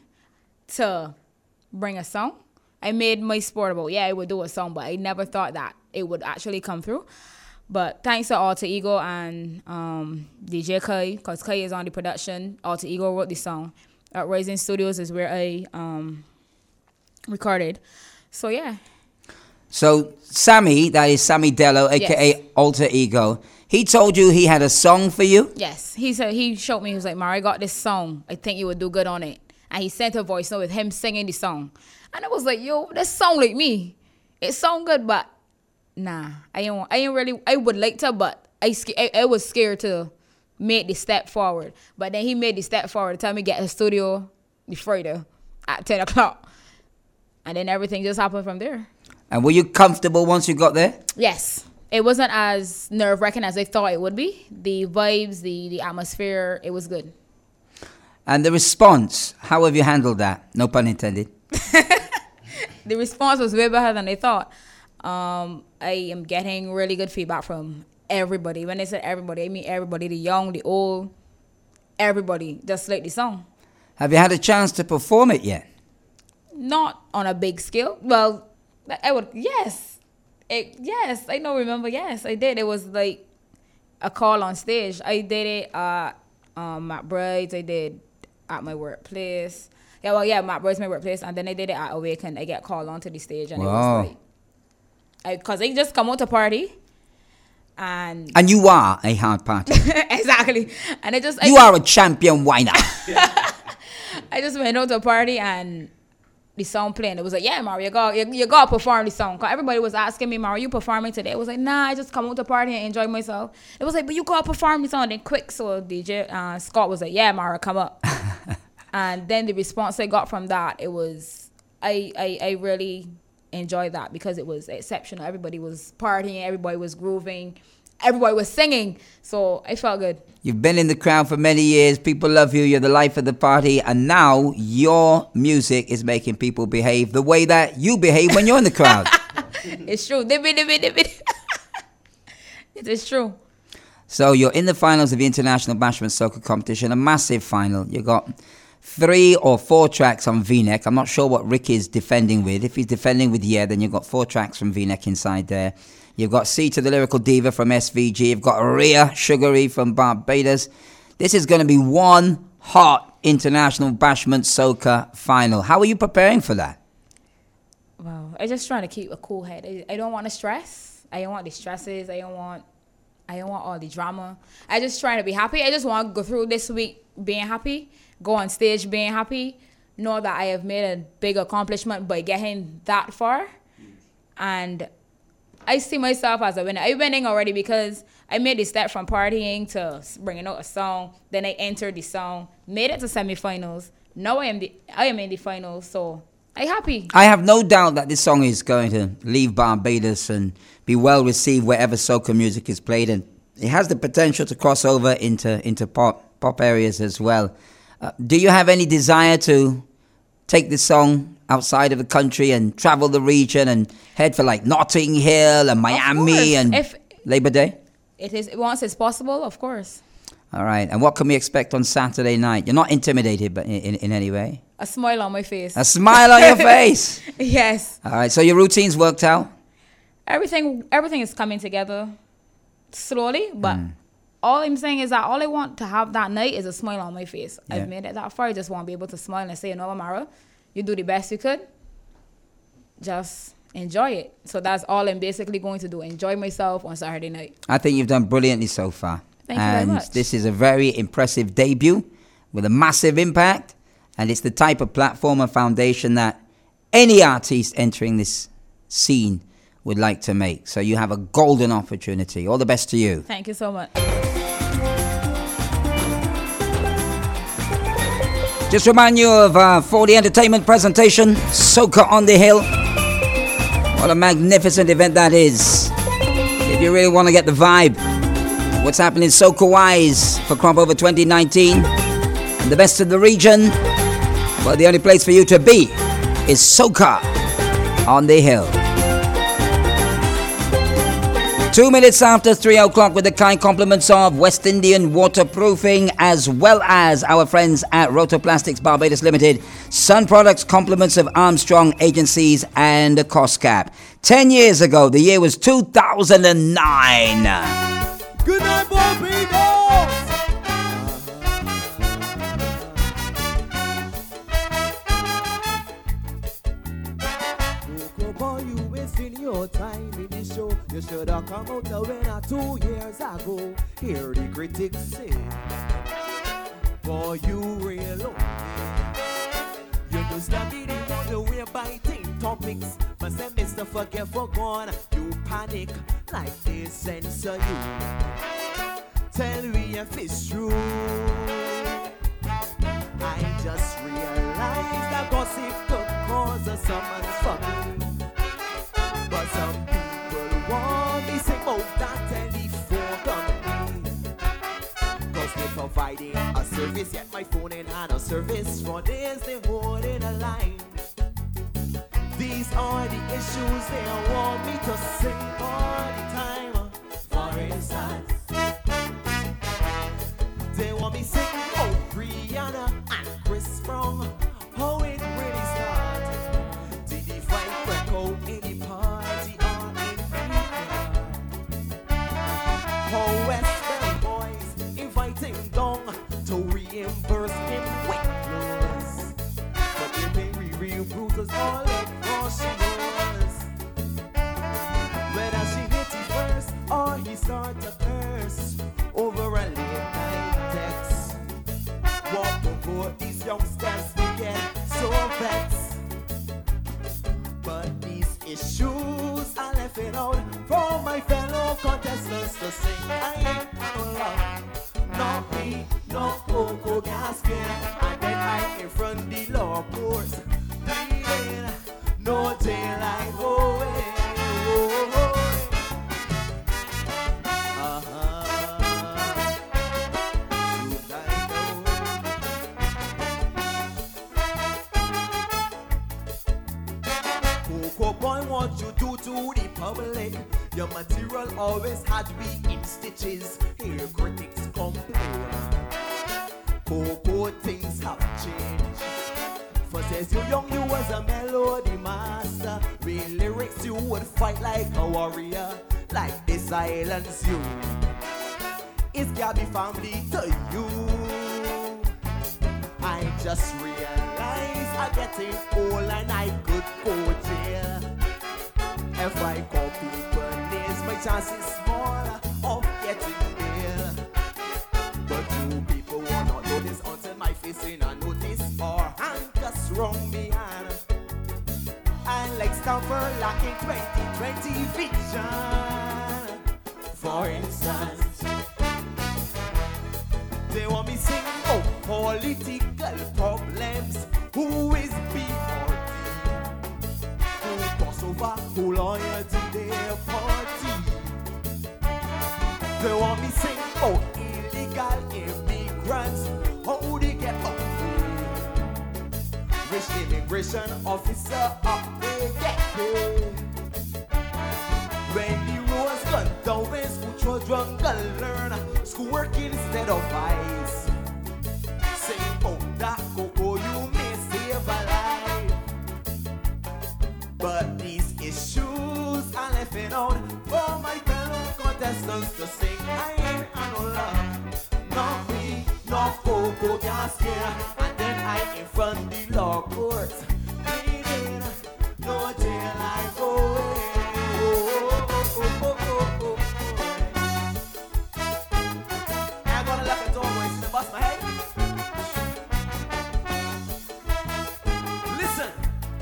to bring a song. I made my sport about, I would do a song, but I never thought that it would actually come through. But thanks to Alter Ego and DJ Kai, because Kai is on the production. Alter Ego wrote the song. At Rising Studios is where I recorded. So, yeah. So Sammy, that is Sammy Dello, a.k.a. Alter Ego, he told you he had a song for you? Yes. He said, he showed me, he was like, Mara, I got this song. I think you would do good on it. And he sent a voice note with him singing the song. And I was like, yo, that sound like me. It sound good, but nah. I would like to, but I was scared to make the step forward. But then he made the step forward to tell me get a studio the Friday at 10 o'clock. And then everything just happened from there. And were you comfortable once you got there? Yes. It wasn't as nerve-wracking as I thought it would be. The vibes, the atmosphere, it was good. And the response, how have you handled that? No pun intended. The response was way better than I thought. I am getting really good feedback from everybody. When I said everybody, I mean everybody, the young, the old, everybody, just like the song. Have you had a chance to perform it yet? Not on a big scale. Well, I would, yes. Yes, I know, remember, yes, I did. It was like a call on stage. I did it at McBride's, I did at my workplace. McBride's my workplace, and then I did it at Awaken. I get called onto the stage, and it was like, because I just come out to party, And you are a hard party. exactly. And you are a champion whiner. I just went out to a party and the song playing. It was like, yeah, Mario, you got to perform the song. Cause everybody was asking me, Mario, you performing today? I was like, nah, I just come out to a party and enjoy myself. It was like, but you got to perform the song. And then quick, so DJ Scott was like, yeah, Mario, come up. And then the response I got from that, it was, I really enjoyed that because it was exceptional. Everybody was partying, everybody was grooving, everybody was singing. So I felt good. You've been in the crowd for many years. People love you. You're the life of the party. And now your music is making people behave the way that you behave when you're in the crowd. It's true. It is true. So you're in the finals of the International Bashment Soca Competition, a massive final. You got 3 or 4 tracks on V-Neck. I'm not sure what Rick is defending with. If he's defending with Yeah, then you've got 4 tracks from V-Neck inside there. You've got C to the Lyrical Diva from SVG. You've got Rhea Sugary from Barbados. This is going to be one hot International Bashment Soca final. How are you preparing for that? Well, I'm just trying to keep a cool head. I don't want to stress. I don't want the stresses. I don't want all the drama. I just trying to be happy. I just want to go through this week being happy, go on stage being happy, know that I have made a big accomplishment by getting that far. And I see myself as a winner. I'm winning already because I made the step from partying to bringing out a song. Then I entered the song, made it to semifinals. Now I am in the finals, so I'm happy. I have no doubt that this song is going to leave Barbados and be well received wherever soca music is played, and it has the potential to cross over into pop areas as well. Do you have any desire to take this song outside of the country and travel the region and head for like Notting Hill and Miami and Labor Day? Once it's possible, of course. All right. And what can we expect on Saturday night? You're not intimidated but in any way? A smile on my face. A smile on your face? Yes. All right. So your routine's worked out? Everything is coming together slowly, but all I'm saying is that all I want to have that night is a smile on my face. Yeah. I've made it that far. I just want to be able to smile and say, you know, Amara, you do the best you could. Just enjoy it. So that's all I'm basically going to do. Enjoy myself on Saturday night. I think you've done brilliantly so far. Thank you very much. And this is a very impressive debut with a massive impact. And it's the type of platform and foundation that any artist entering this scene would like to make. So you have a golden opportunity. All the best to you. Thank you so much. Just remind you of for the entertainment presentation, Soca on the Hill. What a magnificent event that is. If you really want to get the vibe, what's happening Soca-wise for Crop Over 2019 and the best of the region, well, the only place for you to be is Soca on the Hill. 2 minutes after 3 o'clock with the kind compliments of West Indian Waterproofing as well as our friends at Rotoplastics Barbados Limited, Sun Products, compliments of Armstrong Agencies and COSCAP. 10 years ago, the year was 2009. Good night, Barbados! Boy, you wasting your time in the show. You should have come out the winner 2 years ago. Hear the critics say, boy, you real low. You just studied it on the way biting topics. But say, Mr. Forget for gone, you panic like they censor you. Tell me if it's true. I just realized that gossip could cause a summons for me. But some people want me say move that telephone company. Cause they're providing a service, yet my phone ain't had a service. For days they holding a line. These are the issues they want me to sing all the time. For instance, they want me sing oh Rihanna and Chris Brown. How it really started. Did he fight break out in the party or in the how West Bend boys inviting down to reimburse him with clothes. But they pay real brutus all across she knows. Whether she hit it first or he start to curse over a late night text. What before these youngsters we get so vexed. But these issues I left it out for my fellow contestants to sing. I ain't no love, no me, no cocoa gasket. And then I in front the law courts, pleading no daylight going. Cocoa boy, what you do to the public? Your material always had to be in stitches. Here critics complain. Cocoa things have changed. First as you young, you was a melody master. With lyrics you would fight like a warrior. Like the silence you. It's Gabby family to you. I just realized I'm getting old and I could go jail. If I call people names, my chance is small of getting bail. But you people will not notice until my face in a notice or hand just wrong behind. I like Stanford lacking 2020 vision. For instance, they want me sing about political problems. Who is B or D? Who cross over, who loyal to their party? They want me sing about illegal immigrants. How they get up? Rich immigration officer up they get paid. When the roads gone down, when school children gonna learn school work instead of ice. Sing about that cocoa, you may save a life. But these issues are left out for my fellow contestants to sing. I ain't no love, no me, no cocoa gasket. And then I in front the law courts, pleading no daylight going. I'm gonna lock the door and to bust my head. Listen,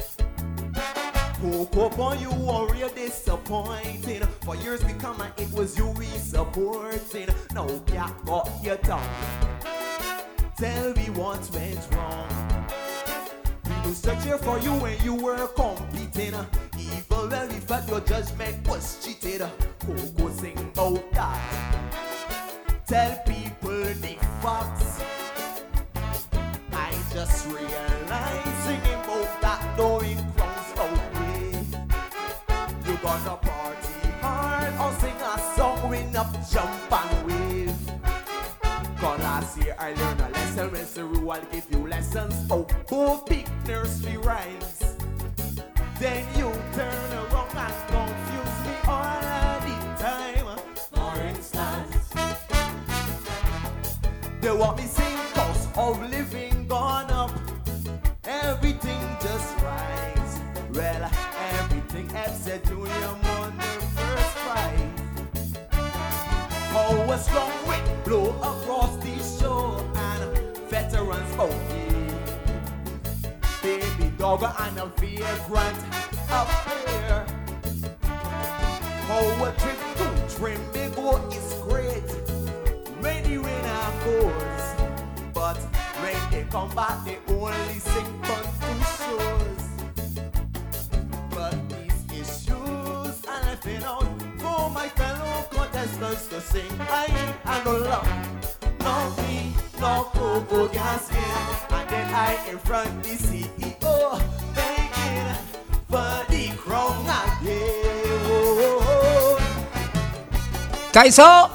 Cocoa boy, you are real disappointing. For years we come and it was you we supporting. Now yeah, got you down. Tell me what went wrong. We was searching for you when you were competing. Even when we felt your judgment was cheated. Cocoa sing about that. Tell people the facts. I just realized singing about that knowing crowds out way. You gonna party hard or sing a song with up jump and wave. Cause last year I learned a lesson when Ceru will give you lessons. Oh, go big nursery rhymes. Then you turn around and confuse me all the time. For instance, they want me sing cost of living gone up. Everything just rise. Well, everything except Junior won the first prize. How a strong wind blow across the shore and veterans bogey. Baby dog and a vagrant up there. How a trip to Trimbigo is great when the winner goes. But when they come back, they only sing fun to shows. But these issues are left out for my fellow contestants to sing. I ain't no love, no me, no cocoa gasket. And then I in front the CEO, begging for the crown again. Kaiso,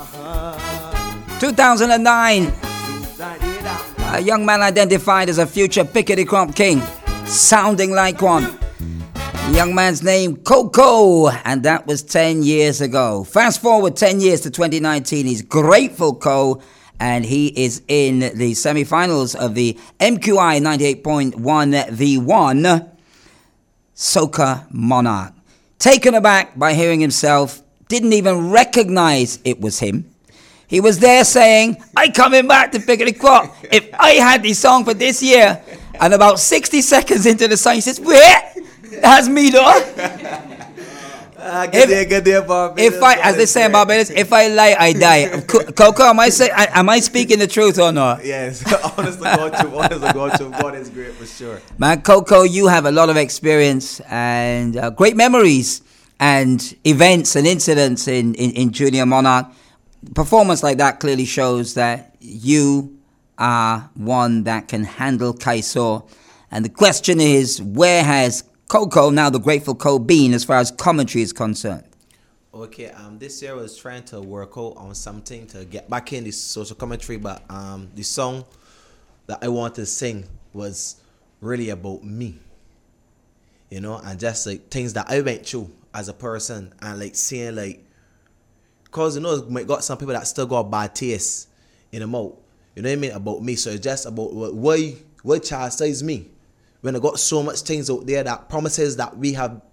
2009. A young man identified as a future Pickety Crop King, sounding like one. The young man's name, Coco, and that was 10 years ago. Fast forward 10 years to 2019, he's Grateful Co, and he is in the semi-finals of the MQI 98.1 V1 Soca Monarch. Taken aback by hearing himself didn't even recognize it was him. He was there saying, I coming back to pick the crop. If I had the song for this year, and about 60 seconds into the song, he says, wait, that's me though. Good day, Barbados. If I, as they say in Barbados, if I lie, I die. Coco, am I speaking the truth or not? Yes, honest to God, God is great for sure. Man, Coco, you have a lot of experience and great memories and events and incidents in Junior Monarch. Performance like that clearly shows that you are one that can handle Kaiso. And the question is, where has Coco, now the Grateful Co, been as far as commentary is concerned? Okay, this year I was trying to work out on something to get back in this social commentary, but the song that I wanted to sing was really about me, you know, and just like things that I went through as a person, and like seeing like, cause you know, we got some people that still got bad taste in the mouth, you know what I mean, about me. So it's just about why chastise me when I got so much things out there, that promises that we have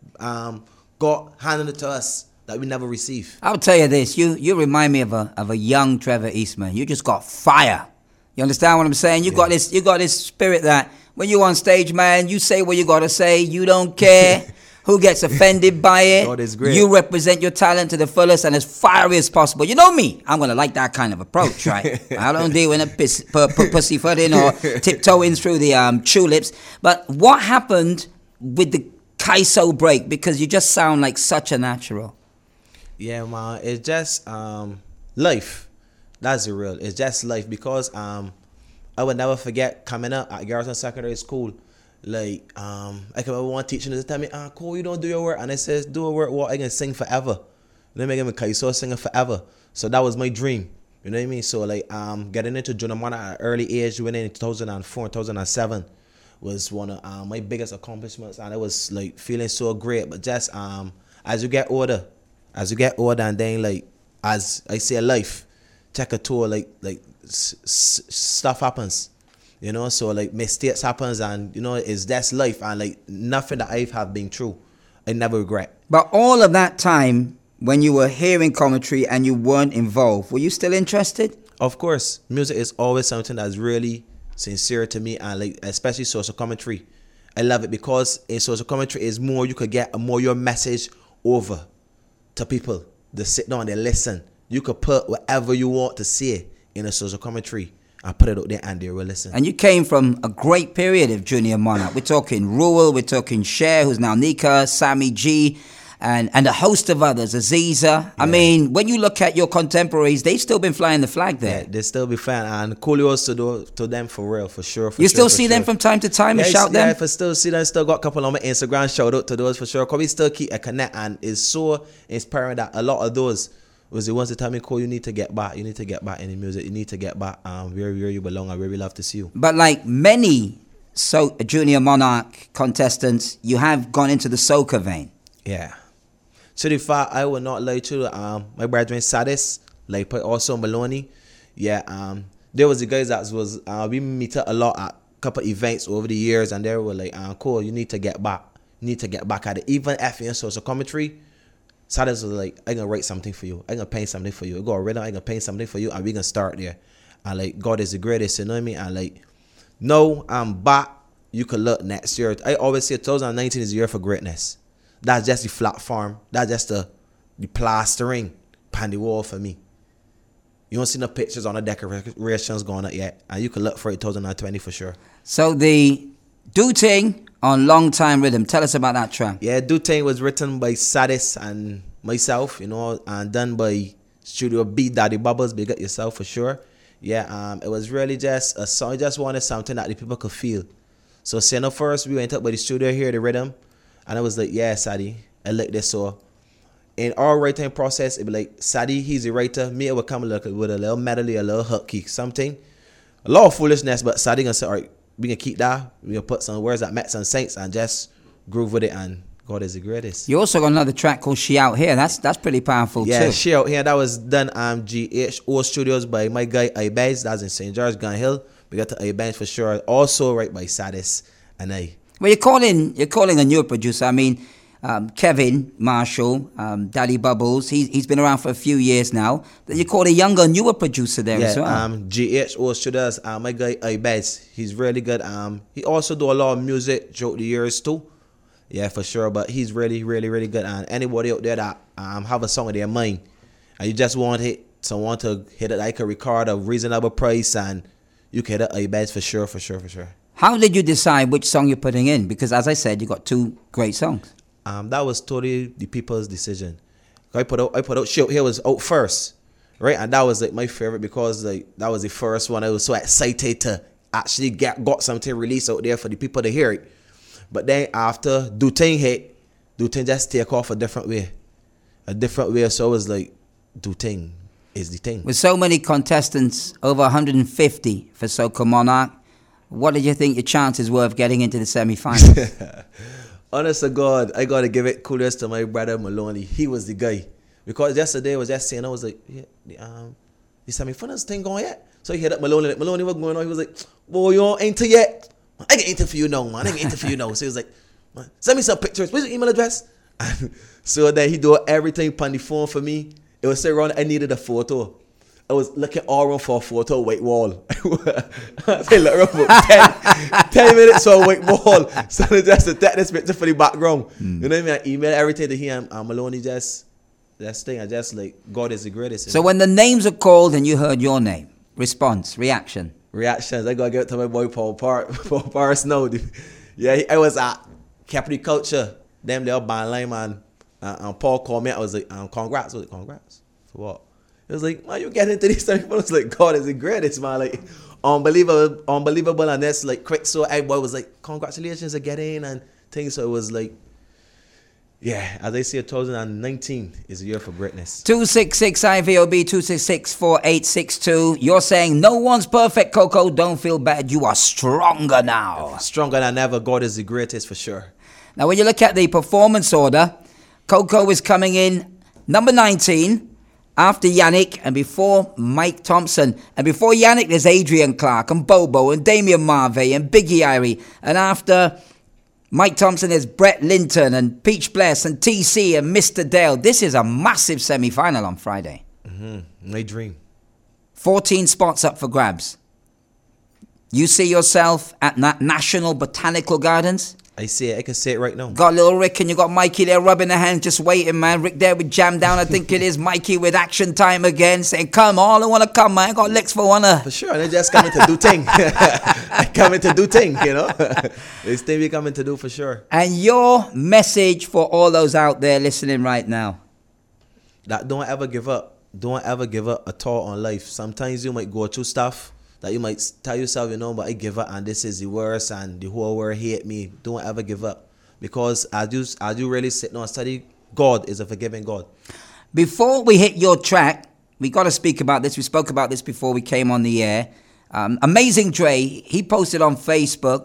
got handed to us that we never receive. I'll tell you this, you remind me of a young Trevor Eastman. You just got fire. You understand what I'm saying? You got this spirit that when you on stage, man, you say what you gotta say. You don't care who gets offended by it. God is great. You represent your talent to the fullest and as fiery as possible. You know me, I'm gonna like that kind of approach, right? I don't deal with a pussyfooting or tiptoeing through the tulips. But what happened with the Kaiso break? Because you just sound like such a natural. Yeah, man, it's just life. That's the real. It's just life, because I would never forget coming up at Garrison Secondary School. Like, I can remember one teacher to tell me, Cole, you don't do your work. And I says, do a work, what I can sing forever. Then make him a Kaiso singing forever. So that was my dream. You know what I mean? So like, getting into Junior Monarch at an early age, when in 2004, 2007, was one of my biggest accomplishments. And it was like feeling so great. But just as you get older, and then like, as I say, life, take a tour, like stuff happens. You know, so like mistakes happens, and you know, it's that's life, and like nothing that I have been through, I never regret. But all of that time, when you were hearing commentary and you weren't involved, were you still interested? Of course, music is always something that's really sincere to me, and like especially social commentary. I love it because in social commentary is more you could get more your message over to people. They sit down, they listen. You could put whatever you want to say in a social commentary and put it out there, and they will listen. And you came from a great period of Junior Monarch. We're talking Ruel, we're talking Cher, who's now Nika, Sammy G, and a host of others, Aziza. Yeah. I mean, when you look at your contemporaries, they've still been flying the flag there. Yeah, they still be flying, and kudos to them for real, for sure. You still see them from time to time and shout them? Yeah, if I still see them, still got a couple on my Instagram, shout out to those for sure, because we still keep a connect, and it's so inspiring that a lot of those was the ones that tell me, Cole, you need to get back in the music, you need to get back where you belong, and where we love to see you. But like many Junior Monarch contestants, you have gone into the soca vein. Yeah. To the fact, I will not lie to you, my brethren Sadis, like also Maloney. Yeah, there was the guys that was, we meet a lot at a couple events over the years, and they were like, Cole, you need to get back. You need to get back at it. Even after in social commentary, Sadis was like, I'm going to write something for you. I'm going to paint something for you. I got a rhythm, I'm going to paint something for you, and we're going to start there. And like, God is the greatest, you know what I mean? And like, no, I'm back. You could look next year. I always say 2019 is the year for greatness. That's just the platform. That's just the plastering on the wall for me. You don't see no pictures on the decorations going up yet. And you can look for it 2020 for sure. So the Do Ting on Long Time Rhythm. Tell us about that track. Yeah, Do Ting was written by Sadis and myself, you know, and done by Studio B, Daddy Bubbles. Big up yourself for sure. Yeah, it was really just a song. I just wanted something that the people could feel. So, first, we went up by the studio here, the rhythm. And I was like, yeah, Sadie, I like this. So in our writing process, it'd be like, Sadie, he's the writer. Me, I would come with a little melody, a little hooky, something. A lot of foolishness, but Sadie gonna say, all right, we can keep that. We can put some words that met some saints and just groove with it, and God is the greatest. You also got another track called She Out Here. That's pretty powerful too. Yeah, She Out Here. That was done GHO Studios by my guy Ibanez. That's in St. George, Gun Hill. We got to Ibanez for sure. Also right by Sadis and I. Well, you're calling a new producer. I mean, Kevin Marshall, Daddy Bubbles. He's been around for a few years now. Then you call a younger, newer producer there as well. GH Ostudas, my guy Ibez. He's really good. He also do a lot of music throughout the years too. Yeah, for sure. But he's really, really, really good. And anybody out there that have a song in their mind and you just want someone to hit it like a record a reasonable price, and you can hit it Ibez for sure, for sure, for sure. How did you decide which song you're putting in? Because as I said, you got 2 great songs. That was totally the people's decision. I put out Shit Here was out first, right? And that was like my favorite because like that was the first one. I was so excited to actually got something released out there for the people to hear it. But then after Do Ting hit, Do Ting just take off a different way. So it was like Do Ting is the thing. With so many contestants, over 150 for Soca Monarch, what did you think your chances were of getting into the semi-finals? Honest to God, I gotta give it kudos to my brother Maloney. He was the guy. Because yesterday I was just saying, I was like, the semi-finals thing going yet? So he hit up Maloney, like, Maloney, what's going on? He was like, boy, you don't enter yet. I can enter for you now, man. So he was like, man, send me some pictures. Where's your email address? And so then he do everything on the phone for me. It was so around I needed a photo. I was looking all around for a photo, white wall. I say look around for 10 minutes for a white wall. So just to take this picture for the background. You know what I mean? I email everything to him, and Maloney just thing. I just like, God is the greatest. So when the names are called and you heard your name, response, reactions. I gotta give it to my boy Paul Paris now. Yeah, I was at Capri Culture. Them they all band line, man. And Paul called me. I was like, congrats. I was like, congrats for what? It was like, man, you get into these things. I was like, God is the greatest, man. Like, unbelievable. And that's like quick. So everybody was like, congratulations on getting and things. So it was like, yeah, as I say, 2019 is a year for greatness. 266 IVOB 266-4862. You're saying no one's perfect, Coco. Don't feel bad. You are stronger now. Stronger than ever. God is the greatest for sure. Now, when you look at the performance order, Coco is coming in number 19 after Yannick and before Mike Thompson. And before Yannick, there's Adrian Clark and Bobo and Damian Marvey and Biggie Irie. And after Mike Thompson, there's Brett Linton and Peach Bless and TC and Mr. Dale. This is a massive semi-final on Friday. My dream. 14 spots up for grabs. You see yourself at National Botanical Gardens? I see it. I can see it right now. Got little Rick and you got Mikey there rubbing the hand, just waiting, man. Rick there with Jam Down, I think it is. Mikey with Action Time again, saying, come on, I want to come, man. I got licks for one. For sure. They just coming to do thing. Coming to do thing, you know. It's thing we coming to do for sure. And your message for all those out there listening right now? That don't ever give up. Don't ever give up at all on life. Sometimes you might go through stuff that you might tell yourself, you know, but I give up and this is the worst and the whole world hate me. Don't ever give up. Because as you really sit down and study, God is a forgiving God. Before we hit your track, we got to speak about this. We spoke about this before we came on the air. Amazing Dre, he posted on Facebook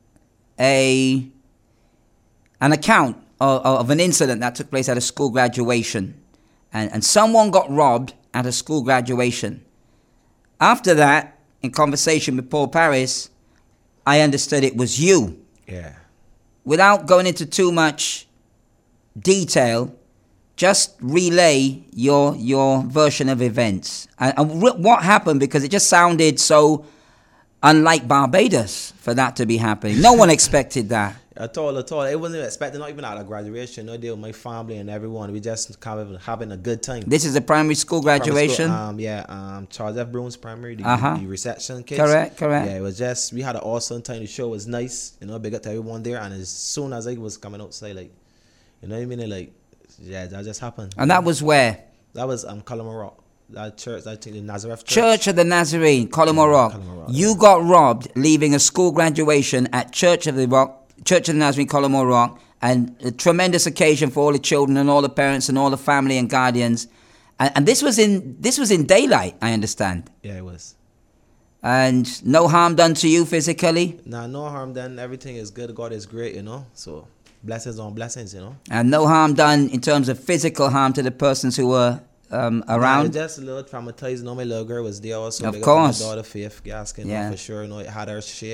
an account of an incident that took place at a school graduation. And someone got robbed at a school graduation. After that, in conversation with Paul Paris, I understood it was you. Yeah. Without going into too much detail, just relay your version of events. And what happened, because it just sounded so unlike Barbados for that to be happening. No one expected that. At all. I wasn't expecting, not even at a graduation. No deal with my family and everyone. We just kind of having a good time. This is a primary school graduation? Charles F. Brown's primary, the reception kids. Correct. Yeah, it was just, we had an awesome time. The show was nice. You know, big up to everyone there. And as soon as I was coming outside, like, you know what I mean? Like, yeah, that just happened. And that was where? That was Colombo Rock. That church, I think the Nazareth Church of the Nazarene, Colombo Rock. You got robbed leaving a school graduation at Church of the Nazarene, Colombo Rock, and a tremendous occasion for all the children and all the parents and all the family and guardians. And this was in daylight, I understand. Yeah, it was. And no harm done to you physically? Nah, no harm done. Everything is good. God is great, you know. So blessings on blessings, you know. And no harm done in terms of physical harm to the persons who were around? Nah, just a little traumatized. You know, my little girl was there also. Of course. My daughter Faith Gaskin, for sure. You know, it had her shit.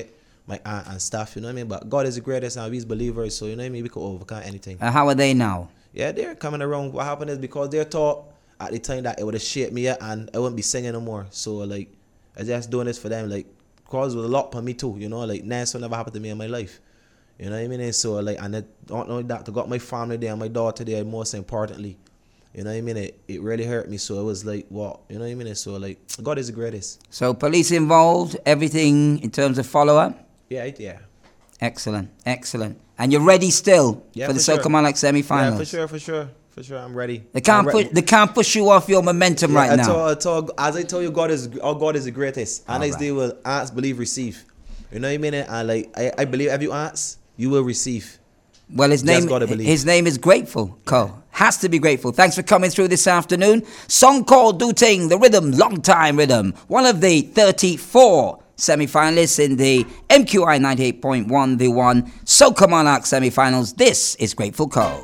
my aunt and stuff, you know what I mean? But God is the greatest and we're believers, so you know what I mean? We could overcome anything. How are they now? Yeah, they're coming around. What happened is because they're taught at the time that it would have shaped me and I wouldn't be singing no more. So like I just doing this for them, like cause it was a lot for me too, you know, like nice will never happen to me in my life. You know what I mean? And so like and I don't know that I got my family there and my daughter there most importantly. You know what I mean? It really hurt me. So it was like, what? You know what I mean? So like, God is the greatest. So police involved, everything in terms of follow-up? Yeah. Excellent. And you're ready still for the Soca Monarch semi-finals? Yeah, for sure. I'm ready. They can't push you off your momentum right now. As I told you, God is the greatest. And I deal with ask, believe, receive. You know what I mean? And like, I believe if you ask, you will receive. Well, his name is Grateful, Cole. Has to be grateful. Thanks for coming through this afternoon. Song called Do Ting, the rhythm, long time rhythm. One of the 34 semi-finalists in the MQI 98.1, the one Soca Monarch semi-finals. This is Grateful Cole.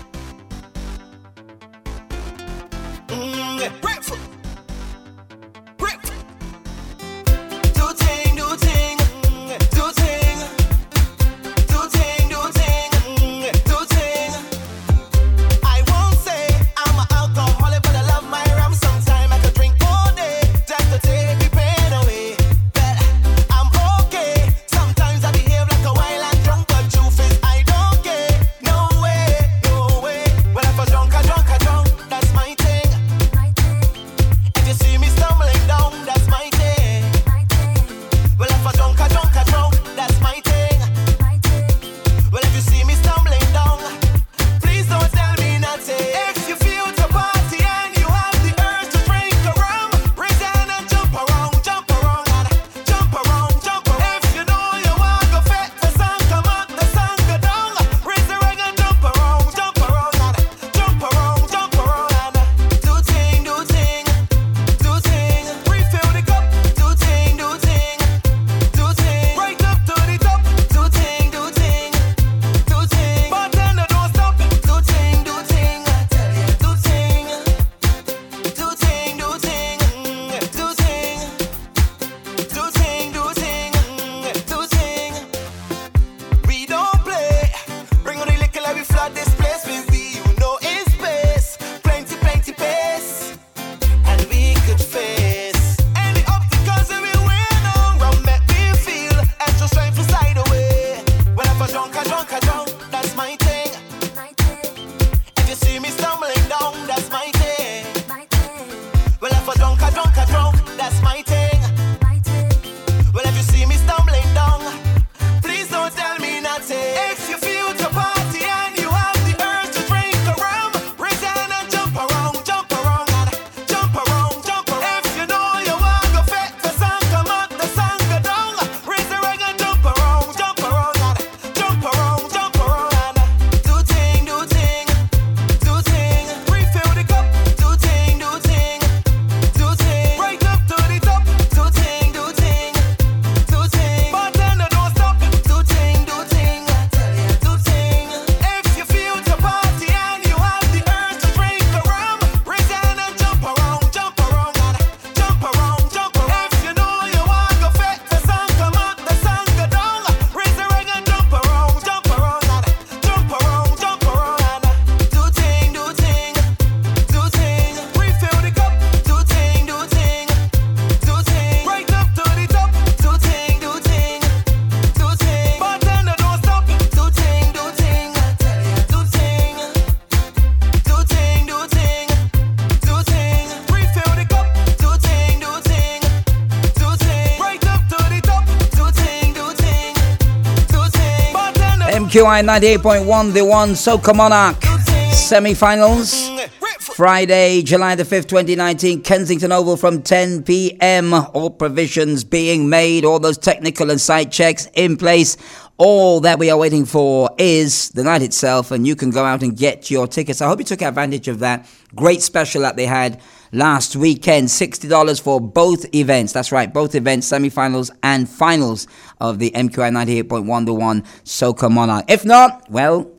MQI 98.1, the one Soca Monarch semi-finals. Friday, July the 5th, 2019, Kensington Oval from 10 p.m. All provisions being made, all those technical and site checks in place. All that we are waiting for is the night itself, and you can go out and get your tickets. I hope you took advantage of that great special that they had last weekend. $60 for both events. That's right, both events, semi-finals and finals of the MQI 98.1 to 1 Soca Monarch. If not, well,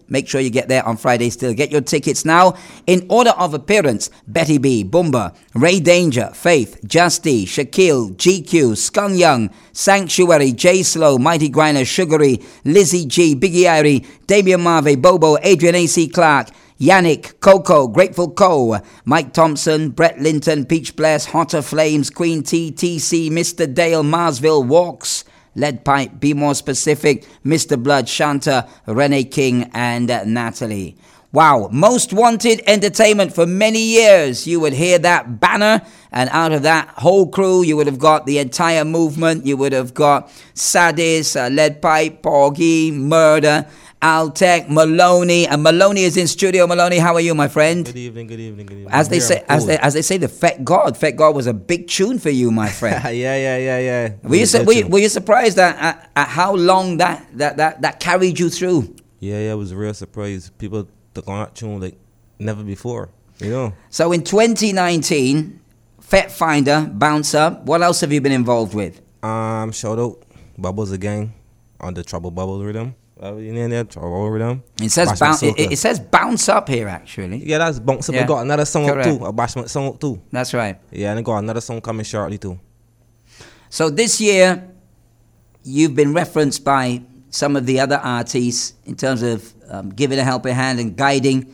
Make sure you get there on Friday still. Get your tickets now. In order of appearance, Betty B, Boomba, Ray Danger, Faith, Justy, Shaquille, GQ, Skung Young, Sanctuary, J Slow, Mighty Griner, Sugary, Lizzie G, Biggie Irie, Damian Marvey, Bobo, Adrian A.C. Clark, Yannick, Coco, Grateful Co, Mike Thompson, Brett Linton, Peach Bless, Hotter Flames, Queen T, TC, Mr. Dale, Marsville, Walks, Lead Pipe, Be More Specific, Mr. Blood, Shanta, Renee King, and Natalie. Wow, most wanted entertainment for many years. You would hear that banner, and out of that whole crew, you would have got the entire movement. You would have got Sadis, Lead Pipe, Porgy, Murder, Altec, Maloney, and Maloney is in studio. Maloney, how are you, my friend? Good evening, good evening, good evening. As they say, the Fet God was a big tune for you, my friend. yeah. Were you surprised at how long that carried you through? Yeah, it was a real surprise. People took on that tune like never before, you know. So in 2019, Fet Finder, Bounce Up. What else have you been involved with? Shout out Bubbles Again on the Trouble Bubble rhythm. In there, Trouble rhythm. It says Bounce Up here, actually. Yeah, that's Bounce Up. We got another song Correct. up too, a Bashment song up too. That's right. Yeah, and I got another song coming shortly too. So this year, you've been referenced by some of the other artists in terms of giving a helping hand and guiding.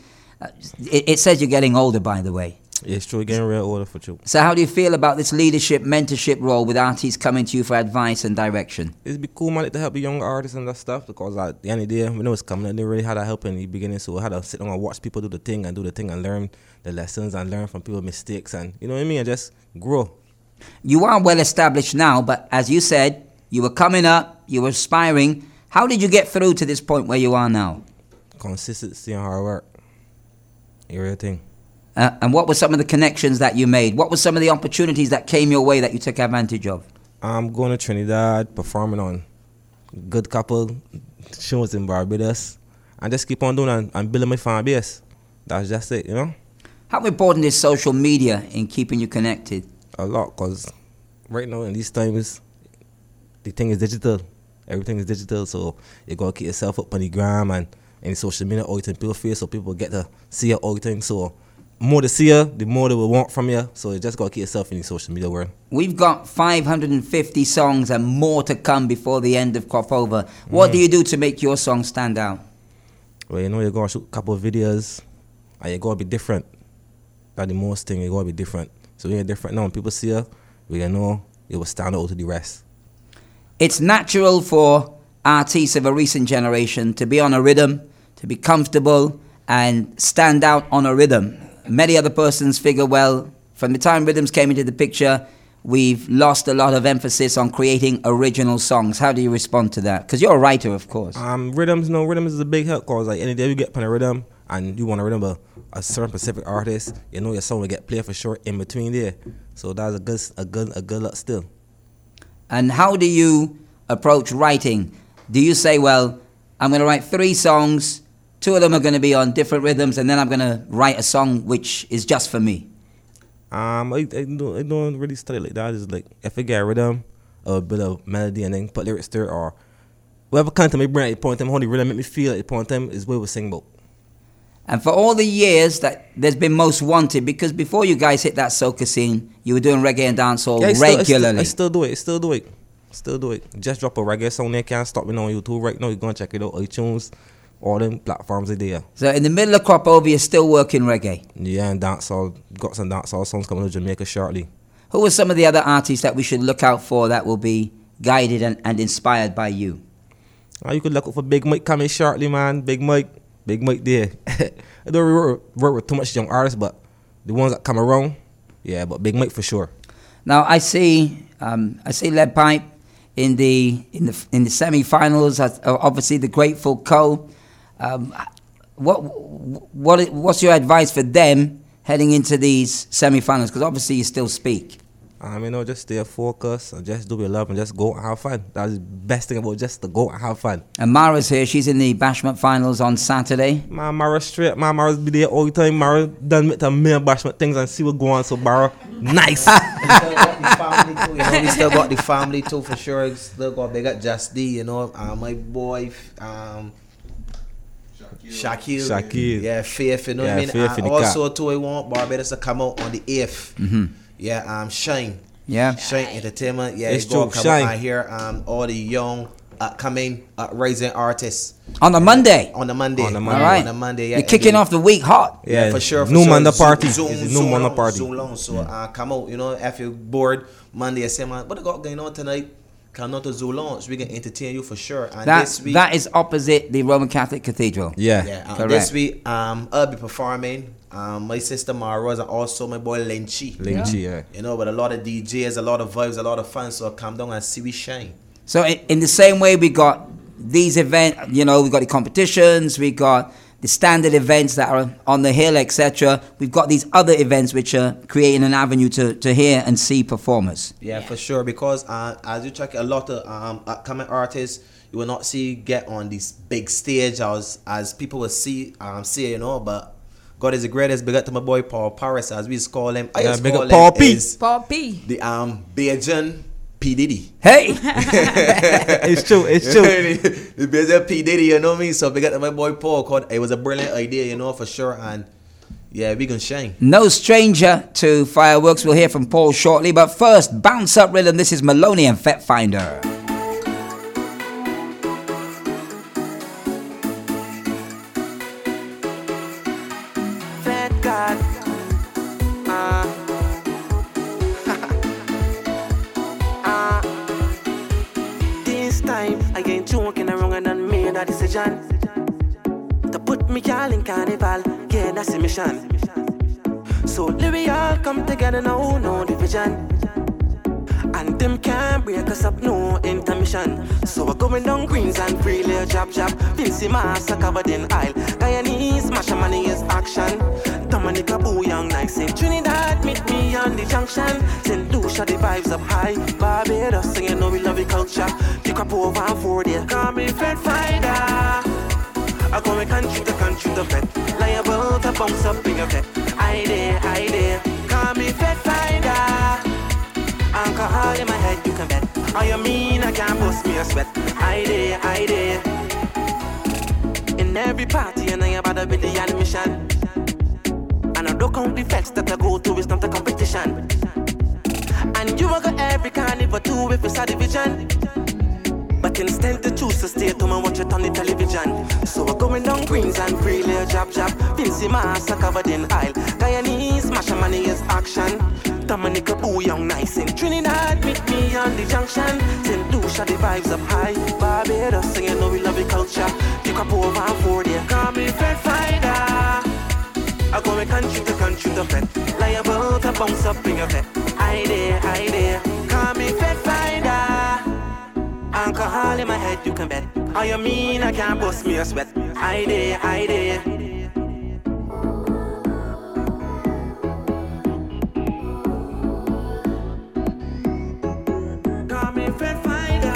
It says you're getting older, by the way. Yeah, it's true. We're getting real older for you. So how do you feel about this leadership, mentorship role with artists coming to you for advice and direction? It'd be cool, man, to help the young artists and that stuff, because at the end of the day, we know it's coming and they really had that help in the beginning, so I had to sit down and watch people do the thing and learn the lessons and learn from people's mistakes and, you know what I mean, and just grow. You are well established now, but as you said, you were coming up, you were aspiring. How did you get through to this point where you are now? Consistency and hard work. Everything. And what were some of the connections that you made? What were some of the opportunities that came your way that you took advantage of? I'm going to Trinidad, performing on good couple shows in Barbados, and just keep on doing and building my fan base. That's just it, you know? How important is social media in keeping you connected? A lot, because right now in these times, the thing is digital. Everything is digital, so you got to keep yourself up on the gram and any social media all the time, people face, so people get to see you all the time, so more to see you, the more they will want from you. So you just got to keep yourself in the social media world. We've got 550 songs and more to come before the end of Crossover. What do you do to make your song stand out? Well, you know, you're going to shoot a couple of videos and you got to be different. That's the most thing, you got to be different. So when you're different now, when people see you, we can know you will stand out to the rest. It's natural for artists of a recent generation to be on a rhythm, to be comfortable and stand out on a rhythm. Many other persons figure, well, from the time rhythms came into the picture, we've lost a lot of emphasis on creating original songs. How do you respond to that? Because you're a writer, of course. Rhythms is a big help, because like any day you get on a rhythm and you want to remember a certain specific artist, you know your song will get played for sure in between there. So that's a good lot still. And how do you approach writing? Do you say, well, I'm going to write 3 songs, 2 of them are going to be on different rhythms, and then I'm going to write a song which is just for me? I don't really study like that. It's like if I get a rhythm, a bit of melody, and then put lyrics to it, or whatever content may bring at the point in time, how the rhythm make me feel at the point in time is what we sing about. And for all the years that there's been Most Wanted, because before you guys hit that soca scene, you were doing reggae and dancehall regularly. I still do it. Just drop a reggae song there, can't stop me on YouTube right now. You're going to check it out, iTunes, all them platforms are there. So in the middle of Crop Over, you're still working reggae? Yeah, and dancehall. Got some dancehall songs coming to Jamaica shortly. Who are some of the other artists that we should look out for that will be guided and inspired by you? You could look out for Big Mike coming shortly, man. Big Mike there. I don't work with too much young artists, but the ones that come around, yeah, but Big Mike for sure. Now I see Lead Pipe in the semi-finals. Obviously the Grateful Co. What's your advice for them heading into these semi-finals? Because obviously you still speak. Just stay focused and just do your love and just go and have fun. That's the best thing about just to go and have fun. And Mara's here. She's in the Bashment finals on Saturday. Mara's straight. Mara's be there all the time. Mara done with a million Bashment things and see what go on. So Mara, nice. We still got the family too for sure. Still got big up Just D, my boy. Shaquille. Yeah, Faith, you know what I mean? Faith in the also, too, I want Barbados to come out on the 8th. Yeah, Shine. Yeah. Shine Entertainment. Yeah, It's it's going true, to come Shine. out here. All the young, upcoming, rising artists. On a Monday. On a Monday. All right. On a Monday, yeah. You're kicking off the week hot. Yeah, for sure. New Manda Zoom- party. Zoom- It's a Zoom new Manda long, party. Zoom long. So come out, you know, if you're bored, Monday, I say, man, what I got going on tonight? Come out to Zoo Lounge. We can entertain you for sure. And this week, That is opposite the Roman Catholic Cathedral. yeah. Correct. This week, I'll be performing. My sister Mara and also my boy Lynchy. Yeah. You know, but a lot of DJs, a lot of vibes, a lot of fun. So come down and see we shine. So in the same way, we got these events, you know, we got the competitions, we got the standard events that are on the hill, etc. We've got these other events which are creating an avenue to hear and see performers. Yeah, for sure. Because as you check a lot of upcoming artists, you will not see get on this big stage as people will see, you know. But God is the greatest. Big up to my boy Paul Paris, as we just call him. I just big call up him Paul P. is Paul P. The Bajan P Diddy. Hey, It's true. The Bajan P Diddy, you know me. So big up to my boy Paul. Cause it was a brilliant idea, you know, for sure. And yeah, we can shine. no stranger to fireworks. We'll hear from Paul shortly. But first, Bounce Up Rhythm. This is Maloney and Fet Finder. Fat God. This time I ain't joking around and done made a decision to put me all in carnival. Yeah, that's the mission. So we all come together now, no division. And them can't break us up, no intermission. So we're going down Greens and Freely, jab. Vincy Massa covered in aisle. Guyanese, Masha Money is action. Dominica Boo, young nice in Trinidad, meet me on the junction. St. Lucia, the vibes up high. Barbados, so you know we love the culture. Pick up over and 4 days. Call me Fet Finder. I go me country to vet. Liable to bounce up in your vet. I there. Call me Fet Finder. Alcohol in my head, you can bet. Oh, you mean I can't bust me a sweat? I there. In every party, and I about to be the admission. And I don't count the facts that I go to, it's not a competition. And you will go every carnival too if it's a division. But instead they choose to stay home and watch it on the television. So we're going down Greens and Freely, jab. Vincy Massa covered in aisle. Guyanese, Masha Money is action. Dominica Boo, young nice in Trinidad, meet me on the junction. St. Lucia, the vibes up high. Barbados, so you know we love the culture. Pick up over and 4 days. Call me Fet Finder. I go me country to vet. Liable to bounce up in your vet. I there. Call me Fet Finder. Alcohol in my head, you can bet. Oh, you mean I can't bust me a sweat? I there. Call me Fet Finder.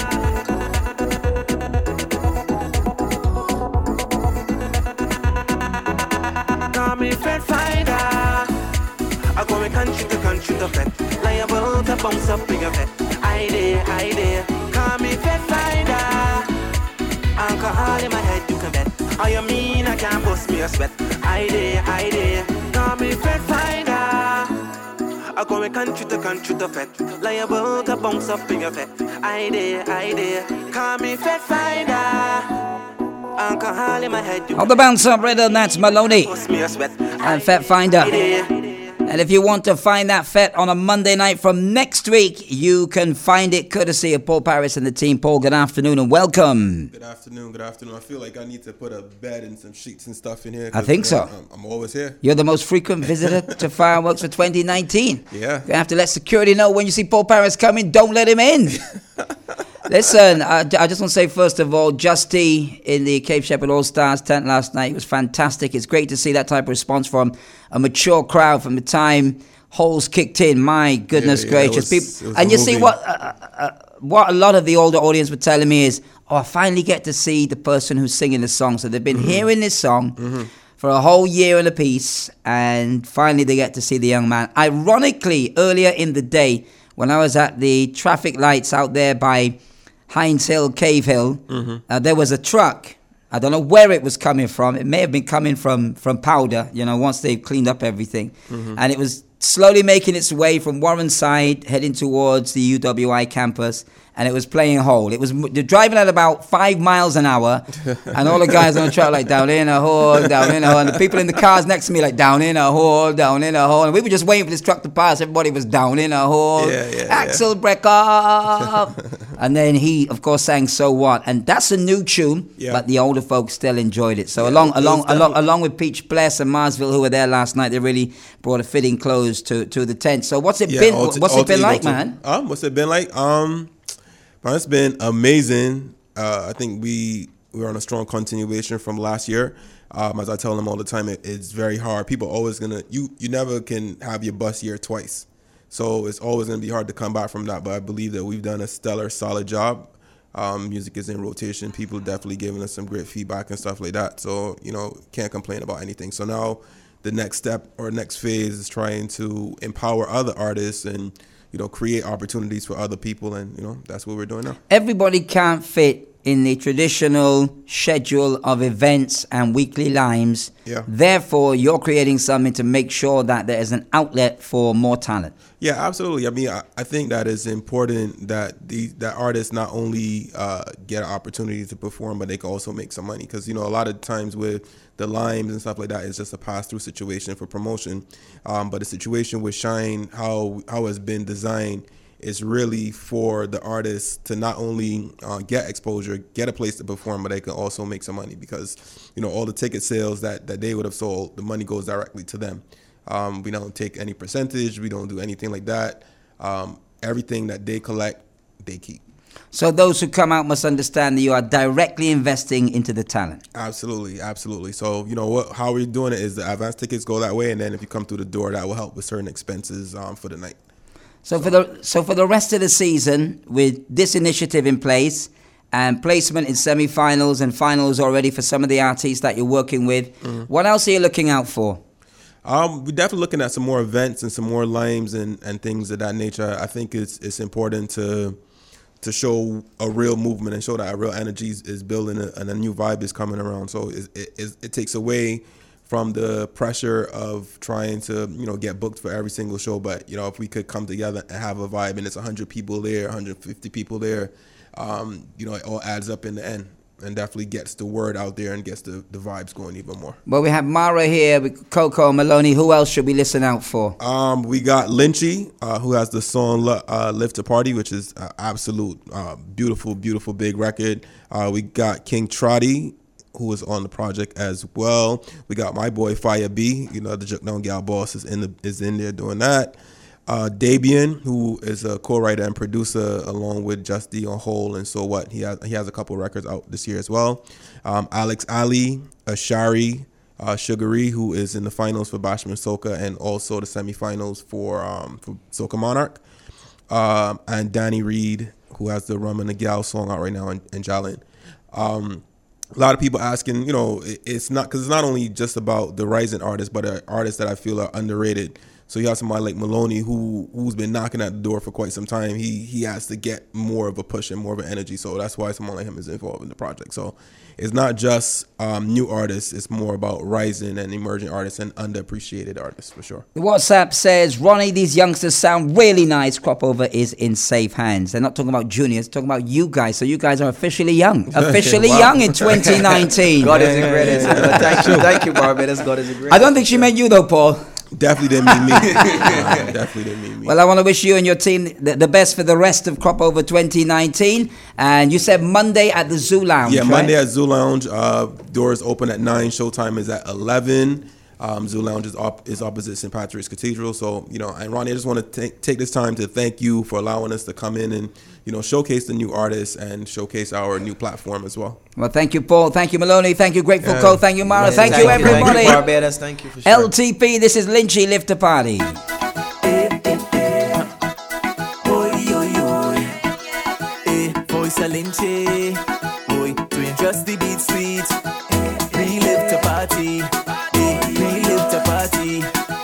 Call me Fet Finder. I go me country to vet. Liable to bounce up in your vet. I there. Call me Fet Finder. Alcohol in my head, you can bet. Oh, you mean I can't bust me a sweat? I there. Call me Fet Finder. I go me country to vet. Liable to bounce up in your vet. I there. Call me Fet Finder. Alcohol in my head, you On the Bounce Up Rhythm, that's Maloney bust me a sweat. and Fet Finder. And if you want to find that Fet on a Monday night from next week, you can find it courtesy of Paul Paris and the team. Paul, good afternoon and welcome. Good afternoon. I feel like I need to put a bed and some sheets and stuff in here. I think so. I'm always here. You're the most frequent visitor to fireworks for 2019. Yeah. You have to let security know when you see Paul Paris coming, don't let him in. Listen, I just want to say, first of all, Justy in the Cape Shepherd All-Stars tent last night was fantastic. It's great to see that type of response from a mature crowd from the time holes kicked in. My goodness gracious. People, and you see what a lot of the older audience were telling me is, I finally get to see the person who's singing the song. So they've been hearing this song for a whole year and a piece, and finally they get to see the young man. Ironically, earlier in the day, when I was at the traffic lights out there by Heinz Hill, Cave Hill, there was a truck I don't know where it was coming from. It may have been coming from Powder, once they've cleaned up everything. Mm-hmm. And it was slowly making its way from Warren side, heading towards the UWI campus. And it was playing hole. They're driving at about 5 miles an hour, and all the guys on the track like down in a hole, down in a hole, and the people in the cars next to me like down in a hole, down in a hole, and we were just waiting for this truck to pass. Everybody was down in a hole, axle break up, and then he, of course, sang "So What," and that's a new tune, but the older folks still enjoyed it. So along with Peach Bless and Marsville, who were there last night, they really brought a fitting close to the tent. So what's it been? What's it been like, man? What's it been like? It's been amazing. I think we were on a strong continuation from last year. As I tell them all the time, it's very hard. People always you never can have your bust year twice. So it's always gonna be hard to come back from that. But I believe that we've done a stellar, solid job. Music is in rotation. People definitely giving us some great feedback and stuff like that. So, can't complain about anything. So now the next step or next phase is trying to empower other artists and create opportunities for other people, and that's what we're doing now. Everybody can't fit in the traditional schedule of events and weekly limes. Yeah. Therefore, you're creating something to make sure that there is an outlet for more talent. Yeah, absolutely. I mean, I think that it's important that that artists not only get an opportunity to perform, but they can also make some money. Because, a lot of times with the limes and stuff like that, it's just a pass-through situation for promotion. But the situation with Shine, how it's been designed, is really for the artists to not only get exposure, get a place to perform, but they can also make some money. Because, all the ticket sales that they would have sold, the money goes directly to them. We don't take any percentage. We don't do anything like that. Everything that they collect, they keep. So those who come out must understand that you are directly investing into the talent. Absolutely, absolutely. So, how we're doing it is the advance tickets go that way, and then if you come through the door, that will help with certain expenses for the night. So for the rest of the season, with this initiative in place and placement in semi-finals and finals already for some of the artists that you're working with, what else are you looking out for? We're definitely looking at some more events and some more limes and things of that nature. I think it's important to show a real movement and show that a real energy is building and a new vibe is coming around. So it takes away from the pressure of trying to, get booked for every single show. But, if we could come together and have a vibe and it's 100 people there, 150 people there, it all adds up in the end and definitely gets the word out there and gets the vibes going even more. Well, we have Mara here with Coco Maloney. Who else should we listen out for? We got Lynchy, who has the song Live to Party, which is absolute beautiful, beautiful big record. We got King Trotty, who is on the project as well. We got my boy Fire B, the Juke Down Gal boss is in there doing that. Dabian, who is a co-writer and producer along with Just D on Whole and So What. He has a couple records out this year as well. Alex Ali, Ashari, Sugary, who is in the finals for Bashman Soca and also the semifinals for Soca Monarch. And Danny Reed, who has the Rum and the Gal song out right now in Jalen. A lot of people asking, it's not only just about the rising artists, but artists that I feel are underrated. So you have somebody like Maloney who's been knocking at the door for quite some time. He has to get more of a push and more of an energy. So that's why someone like him is involved in the project. So it's not just new artists. It's more about rising and emerging artists and underappreciated artists for sure. The WhatsApp says, Ronnie, these youngsters sound really nice. Cropover is in safe hands. They're not talking about juniors, they're talking about you guys. So you guys are officially young. Officially young in 2019. God is the greatest. Thank you, Barbados. God is the greatest. I don't think she meant you though, Paul. Definitely didn't mean me. Definitely didn't mean me. Well, I want to wish you and your team the best for the rest of Cropover 2019. And you said Monday at the Zoo Lounge. Yeah, right? Monday at Zoo Lounge. Doors open at 9. Showtime is at 11. Zoo Lounge is opposite St. Patrick's Cathedral. So, and Ronnie, I just want to take this time to thank you for allowing us to come in and, showcase the new artists and showcase our new platform as well. Well, thank you, Paul. Thank you, Maloney. Thank you, Grateful Co. Thank you, Mara. Thank you, everybody. Thank you, Barbados. Thank you for sure. LTP, this is Lynchy, Live to Party. Voice of Lynchy. Boy, doing just the beat sweet. Relive to party. Relive to party.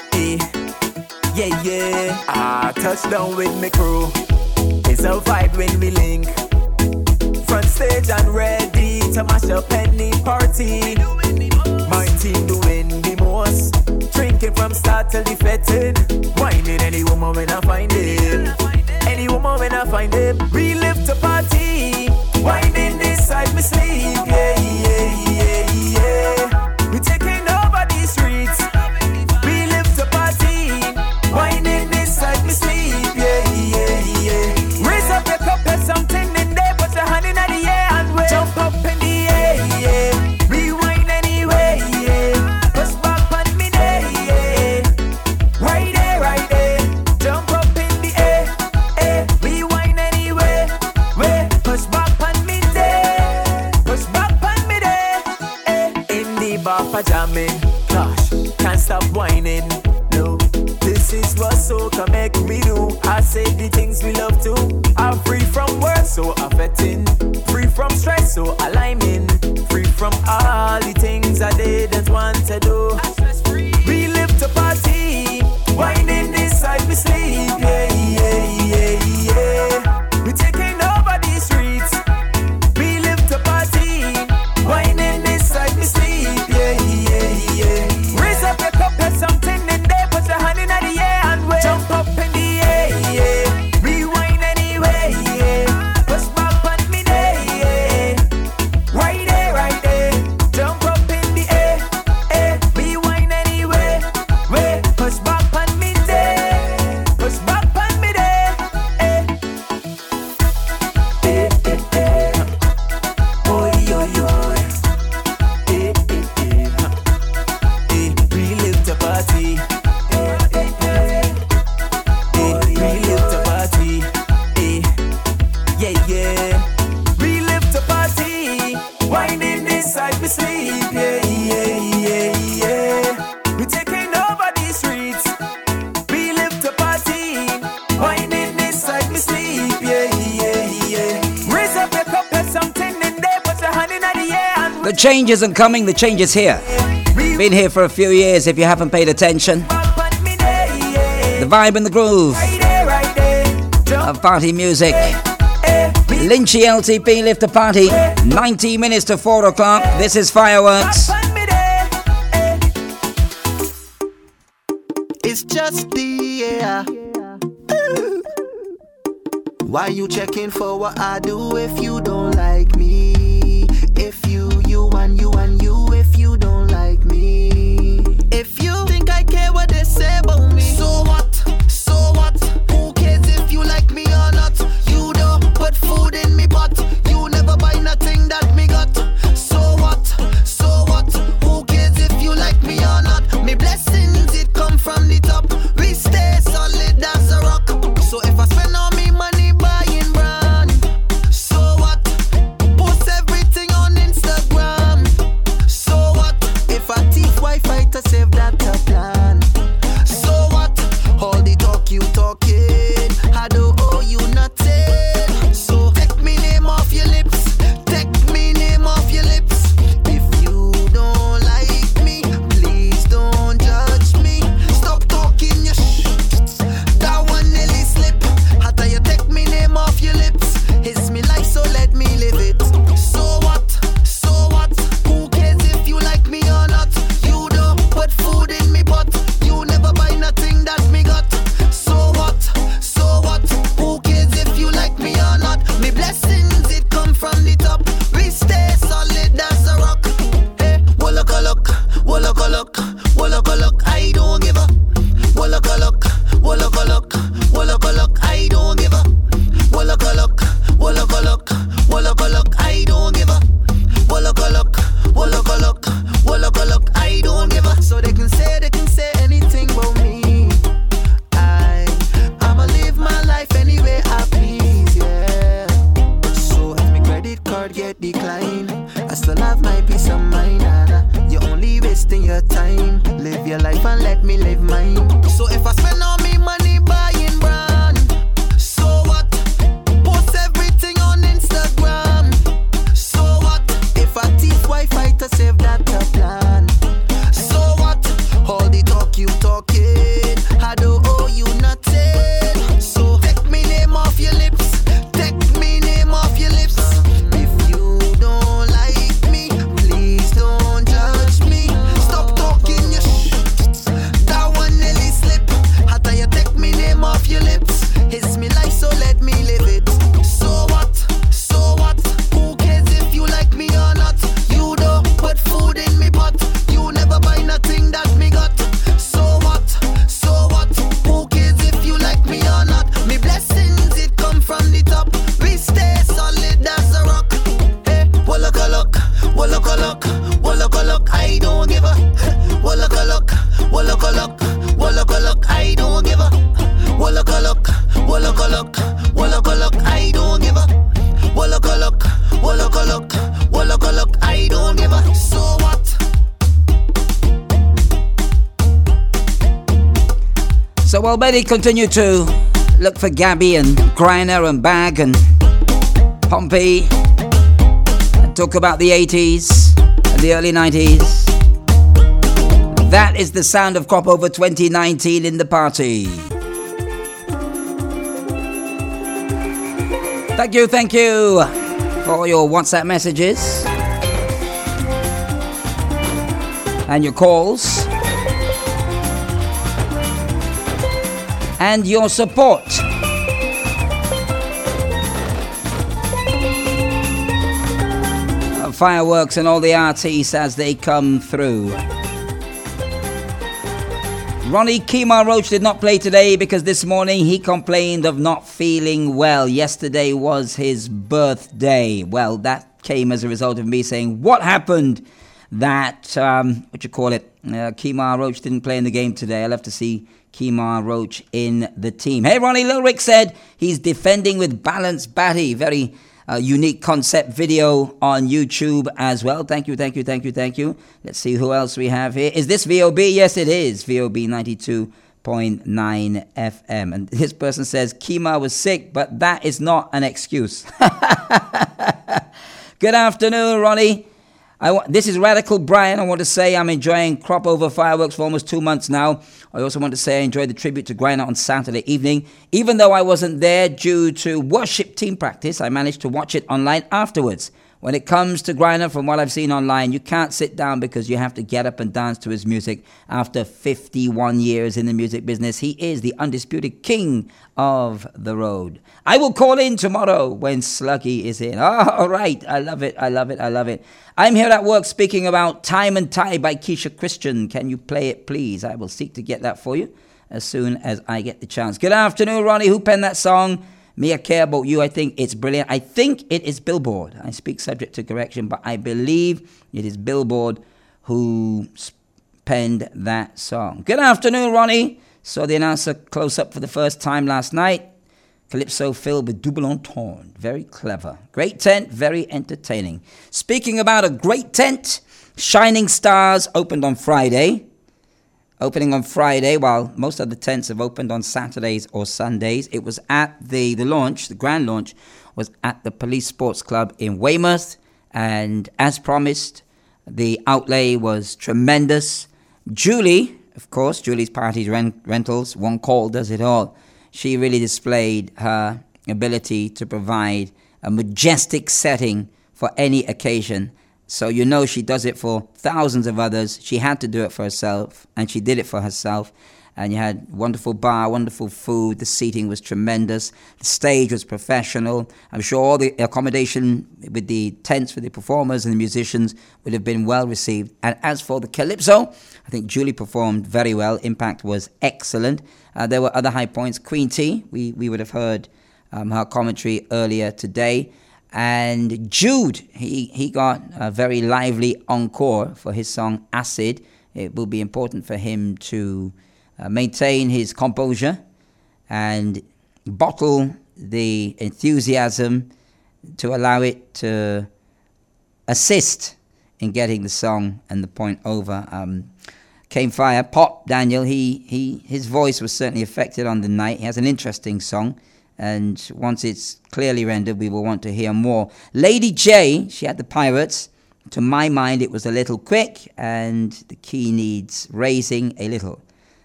Yeah. Touchdown with me crew. It's a vibe when we link. Front stage and ready to mash up any party. My team doing the most. Drinking from start till the fetting. Whining any woman when I find him. Any woman when I find him. We live to party. Whining inside me sleep. Yeah, yeah, yeah, yeah. We taking over these streets. We live to party. Whining inside me sleep. Yeah, yeah, yeah. Raise up your cup, there's something in there. Put your hand in the air and we jump up in the air. Yeah. We whine anyway. Yeah. Push back on me there. Yeah. Right there, right there. Jump up in the air. Eh. We whine anyway. We push back on me there. Push back on me there. Eh. In the bar for jamming. Gosh, can't stop whining. No. This is what soca make me do. I say the things we love to. I'm free from work, so affecting. Free from stress, so aligning. Free from all the things I didn't want to do. We live to party. Whining inside me sleep. Yeah, yeah, yeah, yeah. We taking over these streets. We live to party. Whining inside me sleep. Yeah, yeah, yeah. Raise up your cup, there's something in there. Put your hand in the air and we jump up in the air. Yeah. We whine anyway. Yeah. Push back on me there. Yeah. Right there, right there. Jump up in the air. Eh. We whine anyway. We push back on me there. Push back on me there. Eh. Eh, eh, eh. Oi, oi, oi. Eh, eh, eh. Eh. We live to party. Relive the party, yeah, yeah. Relive the party, whining inside me sleep, yeah, yeah, yeah, yeah. We taking over these streets. Relive the party, whining inside me sleep, yeah, yeah, yeah. Raise up your cup, there's something in there. Put your hand in the air and The change isn't coming, the change is here. Been here for a few years if you haven't paid attention. The vibe and the groove of party music. Lynchy LTP lift the party. 90 minutes to 4 o'clock. This is Fireworks. It's just the air. Why you checking for what I do if you don't like me? If you and you and you if you don't like me. If you think I care what they say about me, so what? So what? Who cares if you like me or not? You don't put food in me pot. You never buy nothing that me got. So what? So what? Who cares if you like me or not? Me blessings, it come from the top. We stay solid as a rock. So if I spend all me money buying brand, so what? Post everything on Instagram. So what? If I thief Wi-Fi to save data plan. So what? All the talk you talking, I don't owe you nothing. So take me name off your lips. Take me name off your lips. If you don't like me, please don't judge me. Stop talking your that one nearly slip. After you take me name off your lips. It's me life, so let me live it. So what? So what? Who cares if you like me or not? You don't put food in me pot. You never buy nothing that me got. So what? So what? Who cares if you like me or not? Me blessings, it come from the top. We stay solid as a rock. Hey, wallock a look, wallock a look, wallock a look. I don't give up. Wallock a look, wallock a look, wallock a look. I don't give up. Wallock a look, wallock a look, wallock a look. I don't give up. Wallock a look, wallock a look, wallock a look. I don't give up. So they can say anything about me. I'ma live my life anyway I please, yeah. So if my credit card get declined, I still have my peace of mind. You're only wasting your time. Live your life and let me live mine. So if I spend all me money buying brand, so what? Post everything on Instagram. So what? If I thief Wi-Fi to save data plan. So what? All the talk you talking, I don't owe you nothing. So take me name off your lips. Take me name off your lips. If you don't like me, please Well, Betty, continue to look for Gabby and Griner and Bag and Pompey and talk about the 80s and the early 90s. That is the sound of Crop Over 2019 in the party. Thank you for all your WhatsApp messages and your calls and your support. Fireworks and all the artists as they come through. Ronnie Kemar Roach did not play today because this morning he complained of not feeling well. Yesterday was his birthday. Well, that came as a result of me saying, what happened that, Kemar Roach didn't play in the game today. I'll have to see Kemar Roach in the team. Hey, Ronnie, Lil Rick said he's defending with balanced batty. Very unique concept video on YouTube as well. Thank you. Let's see who else we have here. Is this VOB? Yes, it is. VOB 92.9 FM. And this person says, Kemar was sick, but that is not an excuse. Good afternoon, Ronnie. This is Radical Brian. I want to say I'm enjoying Crop Over fireworks for almost 2 months now. I also want to say I enjoyed the tribute to Griner on Saturday evening. Even though I wasn't there due to worship team practice, I managed to watch it online afterwards. When it comes to Griner, from what I've seen online, you can't sit down because you have to get up and dance to his music. After 51 years in the music business, he is the undisputed king of the road. I will call in tomorrow when Sluggy is in. All right. I love it. I'm here at work speaking about Time and Tide by Keisha Christian. Can you play it, please? I will seek to get that for you as soon as I get the chance. Good afternoon, Ronnie. Who penned that song? Me, I Care About You. I think it's brilliant. I think it is Billboard. I speak subject to correction, but I believe it is Billboard who penned that song. Good afternoon, Ronnie. Saw the announcer close up for the first time last night. Calypso filled with double entendre. Very clever. Great tent, very entertaining. Speaking about a great tent, Shining Stars opened on Friday. Opening on Friday, while most of the tents have opened on Saturdays or Sundays. It was at the launch, the grand launch, was at the Police Sports Club in Weymouth. And as promised, the outlay was tremendous. Julie, of course, Julie's Parties Rentals, one call does it all. She really displayed her ability to provide a majestic setting for any occasion. So you know she does it for thousands of others. She had to do it for herself, and she did it for herself. And you had wonderful bar, wonderful food. The seating was tremendous. The stage was professional. I'm sure all the accommodation with the tents for the performers and the musicians would have been well received. And as for the Calypso, I think Julie performed very well. Impact was excellent. There were other high points. Queen T, we would have heard her commentary earlier today. And Jude, he got a very lively encore for his song Acid. It will be important for him to maintain his composure and bottle the enthusiasm to allow it to assist in getting the song and the point over. Came Fire, Pop Daniel, his voice was certainly affected on the night. He has an interesting song. And once it's clearly rendered, we will want to hear more. Lady J, she had the Pirates. To my mind, it was a little quick, and the key needs raising a little.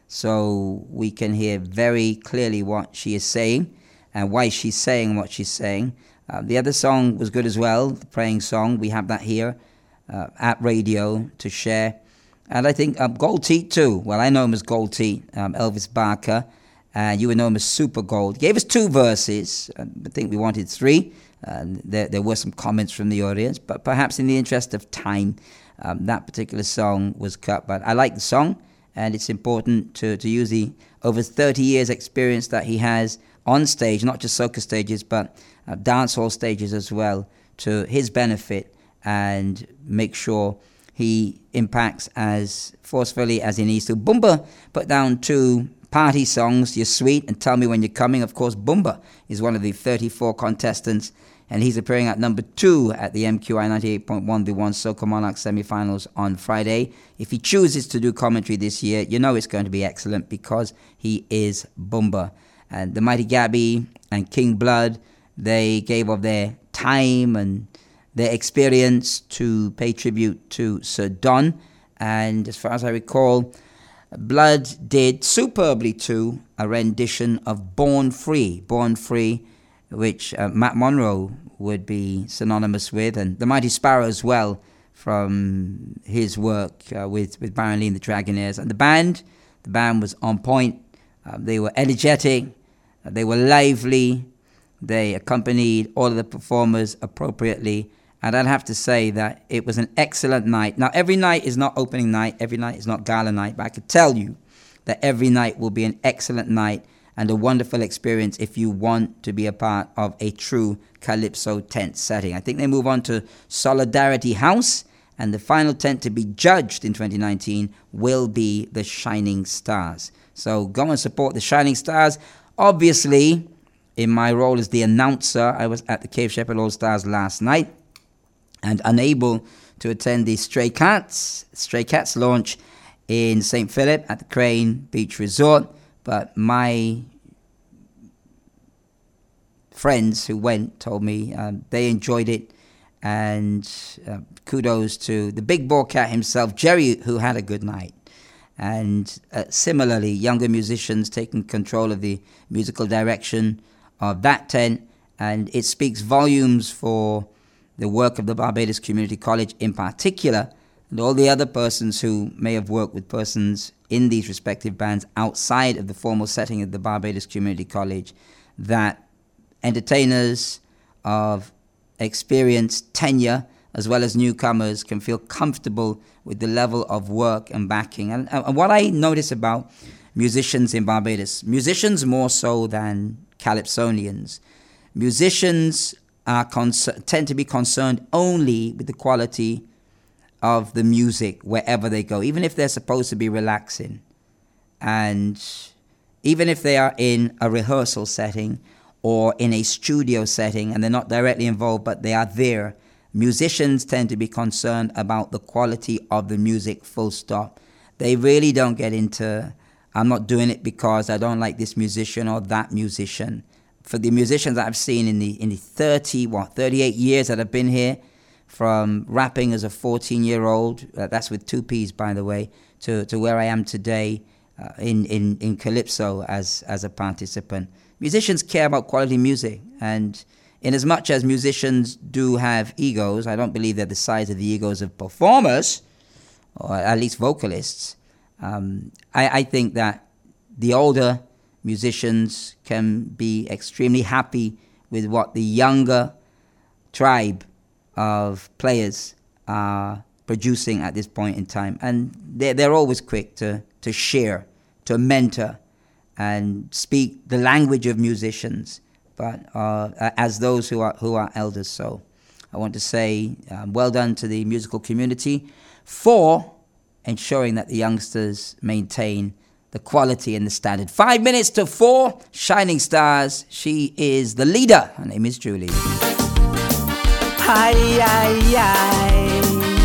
So we can hear very clearly what she is saying and why she's saying what she's saying. The other song was good as well, the praying song. We have that here at radio to share. And I think Gold Teeth too. Well, I know him as Gold Teeth, Elvis Barker. You would know him as Super Gold. Gave us 2 verses. I think we wanted 3. There were some comments from the audience, but perhaps in the interest of time, that particular song was cut. But I like the song, and it's important to use the over 30 years experience that he has on stage, not just soca stages, but dancehall stages as well, to his benefit, and make sure he impacts as forcefully as he needs to. Bumba put down 2 party songs, You're Sweet and Tell Me When You're Coming. Of course, Bumba is one of the 34 contestants and he's appearing at number 2 at the MQI 98.1 The One Soca Monarchs semi-finals on Friday. If he chooses to do commentary this year, you know it's going to be excellent because he is Bumba. And the Mighty Gabby and King Blood, they gave of their time and their experience to pay tribute to Sir Don. And as far as I recall, Blood did superbly too a rendition of Born Free, which Matt Monroe would be synonymous with, and the Mighty Sparrow as well from his work with Baron Lee and the Dragonaires. And the band was on point. They were energetic, they were lively, they accompanied all of the performers appropriately, and I'd have to say that it was an excellent night. Now, every night is not opening night, every night is not gala night, but I could tell you that every night will be an excellent night and a wonderful experience if you want to be a part of a true Calypso tent setting. I think they move on to Solidarity House, and the final tent to be judged in 2019 will be the Shining Stars. So go and support the Shining Stars. Obviously, in my role as the announcer, I was at the Cave Shepherd All-Stars last night and unable to attend the Stray Cats launch in St. Philip at the Crane Beach Resort. But my friends who went told me they enjoyed it, and kudos to the big ball cat himself, Jerry, who had a good night. And similarly, younger musicians taking control of the musical direction of that tent, and it speaks volumes for the work of the Barbados Community College in particular, and all the other persons who may have worked with persons in these respective bands outside of the formal setting of the Barbados Community College, that entertainers of experience, tenure, as well as newcomers can feel comfortable with the level of work and backing. And what I notice about musicians in Barbados, musicians more so than Calypsonians, musicians tend to be concerned only with the quality of the music wherever they go, even if they're supposed to be relaxing, and even if they are in a rehearsal setting or in a studio setting and they're not directly involved but they are there. Musicians tend to be concerned about the quality of the music, full stop. They really don't get into, I'm not doing it because I don't like this musician or that musician. For the musicians that I've seen in the 38 years that I've been here, from rapping as a 14-year-old, that's with 2 P's, by the way, to where I am today in Calypso as a participant. Musicians care about quality music, and in as much as musicians do have egos, I don't believe they're the size of the egos of performers, or at least vocalists. I think that the older musicians can be extremely happy with what the younger tribe of players are producing at this point in time. And they're always quick to share, to mentor, and speak the language of musicians, but as those who are elders. So I want to say well done to the musical community for ensuring that the youngsters maintain the quality and the standard. 5 minutes to 4, Shining Stars. She is the leader. Her name is Julie. Hi, hi, hi.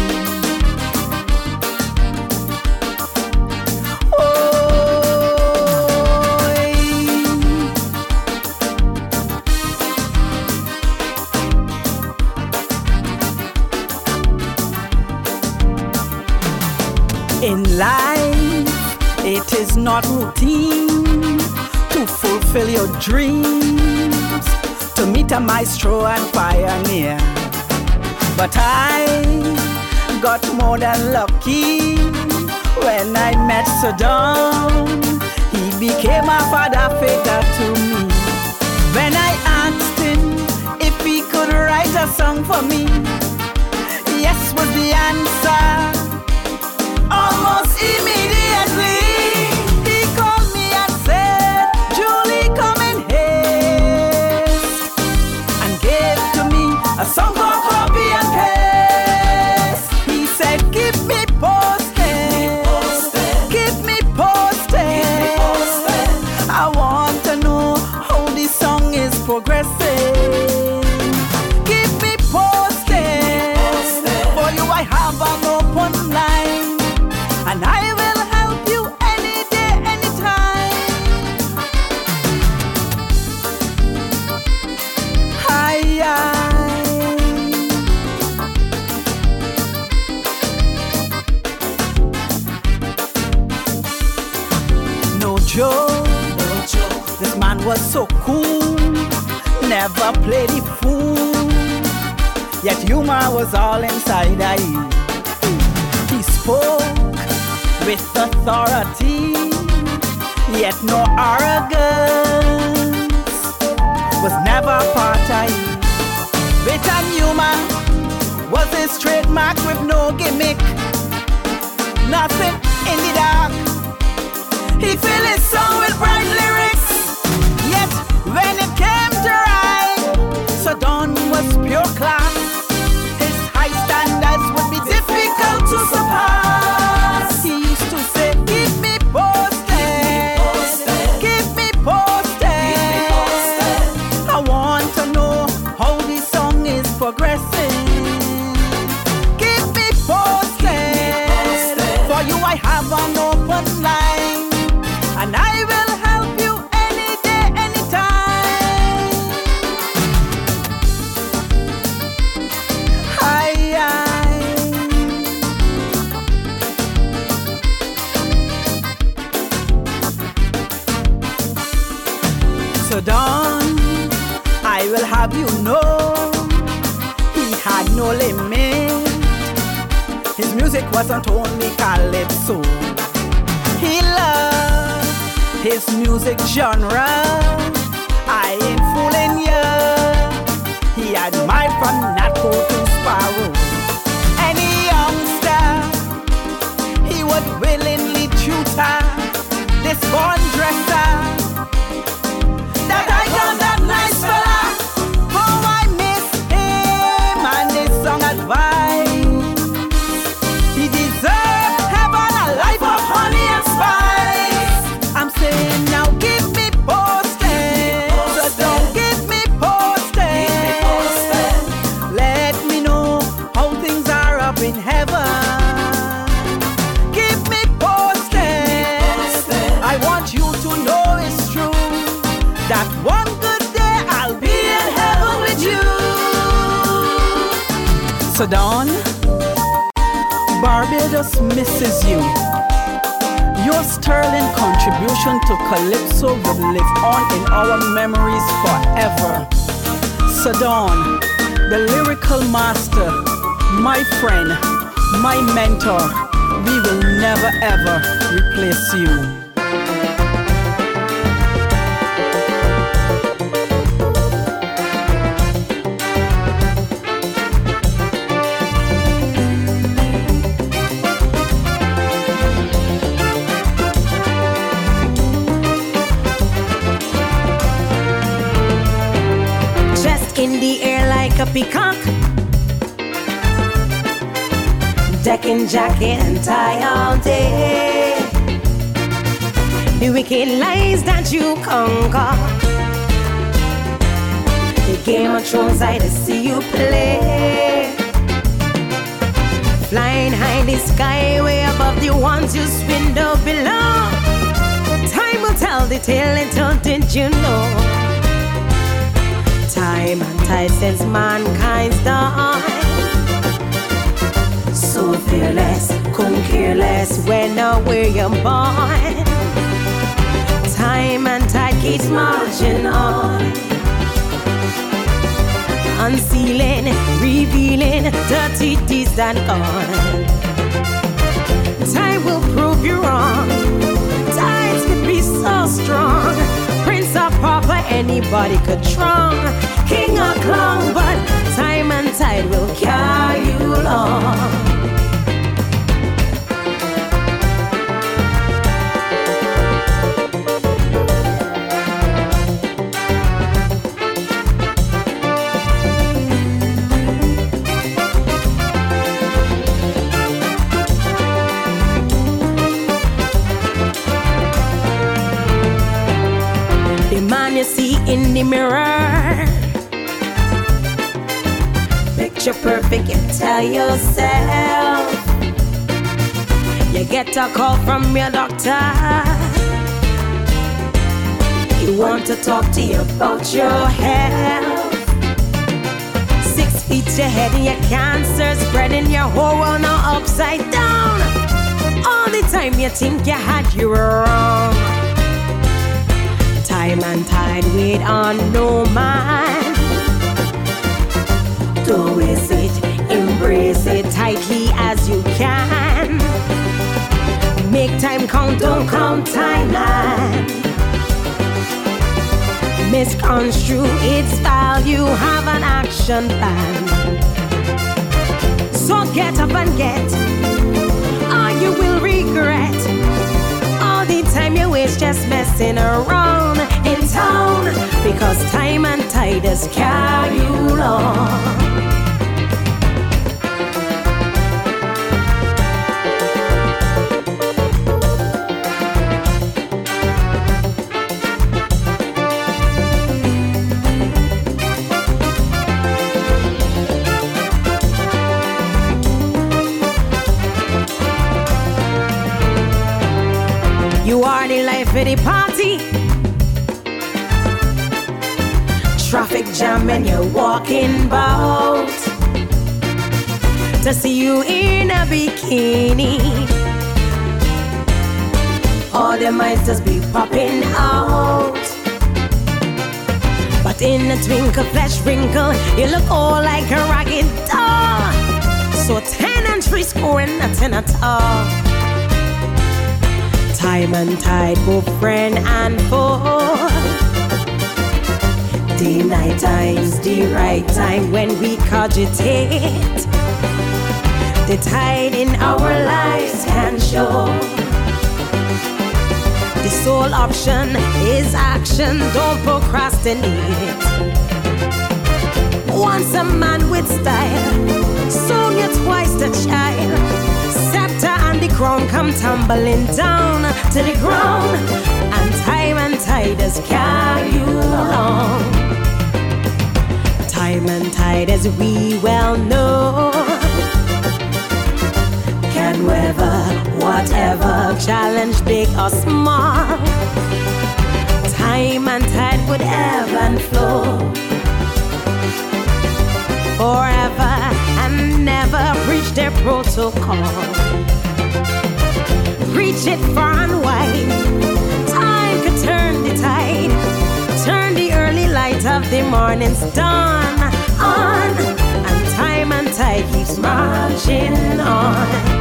In life, it is not routine to fulfill your dreams, to meet a maestro and pioneer. But I got more than lucky when I met Saddam. He became a father figure to me. When I asked him if he could write a song for me, yes was the answer. Almost immediately, he called me and said, Julie, come in haste, and gave to me a song called Copy and Paste. He said, keep me posted, keep me posted. I want to know how this song is progressing. was so cool, never played the fool, yet humor was all inside I. He spoke with authority, yet no arrogance was never part of it. Wit and humor was his trademark with no gimmick, nothing in the dark. He filled his song with bright lyrics, yet when it came to rhyme, so Don was pure class. His high standards would be difficult to surpass. He used to say, keep me posted, keep me posted. I want to know how this song is progressing. Keep me posted, for you I have an open line, and I will help you any day, anytime. So Don, I will have you know, he had no limit. His music wasn't only calypso. He loved his music genre. I ain't fooling ya. He admired from Natco to Sparrow. Any youngster, he would willingly tutor this born dresser. That I got that nice fella. Oh, I miss him and his song advice. He deserved heaven, a life of honey and spice. I'm saying now give me posted, so don't give me posted. Let me know how things are up in heaven. Keep me posted. I want you to know it's true, that one good day I'll be in heaven with you. So Don, Barbados misses you. Your sterling contribution to Calypso will live on in our memories forever. So Don, the lyrical master, my friend, my mentor, we will never ever replace you. In the air like a peacock, decking jacket and tie all day. The wicked lies that you conquer, the Game of Thrones I to see you play. Flying high in the sky, way above the ones you swindle below. Time will tell the tale, little did you know. Time and tide since mankind's dawn. So fearless, couldn't care less when or where you're born. Time and tide keeps marching on, unsealing, revealing dirty deeds that gone. Time will prove you wrong. Tides could be so strong. Prince or pauper, anybody could trong. King or clown, but time and tide will carry you along. The man you see in the mirror, picture perfect, you tell yourself. You get a call from your doctor, he want to talk to you about your health. 6 feet ahead and your cancer spreading your whole world now upside down. All the time you think you had you wrong. Time and tide wait on no man. Don't waste it, embrace it tightly as you can. Make time count, don't count time, man. Misconstrue its value, have an action plan. So get up and get, or you will regret all the time you waste just messing around in town, because time and tide has carried you along. You are the life of the party. Traffic jam and you're walking about. To see you in a bikini, all the mice just be popping out. But in a twinkle, flesh wrinkle, you look all like a ragged doll. So 10 and 3 scoring nothing at all. Time and tide, both friend and foe. Day, night times, the right time when we cogitate. The tide in our lives can show. The sole option is action, don't procrastinate. Once a man with style, soon you're twice the child. Scepter and the crown come tumbling down to the ground, and tide has carried you along. Time and tide, as we well know, can weather whatever challenge, big or small. Time and tide would ebb and flow forever and never breach their protocol. Reach it far and wide. Time could turn the tide, turn the early light of the morning's dawn on, and time and tide keeps marching on.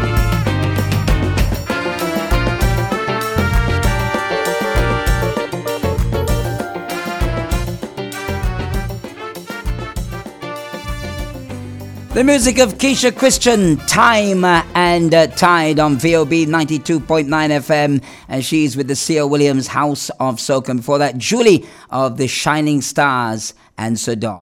The music of Keisha Christian, Time and Tide on VOB 92.9 FM. And she's with the C.O. Williams House of Soca. Before that, Julie of the Shining Stars and Sodom.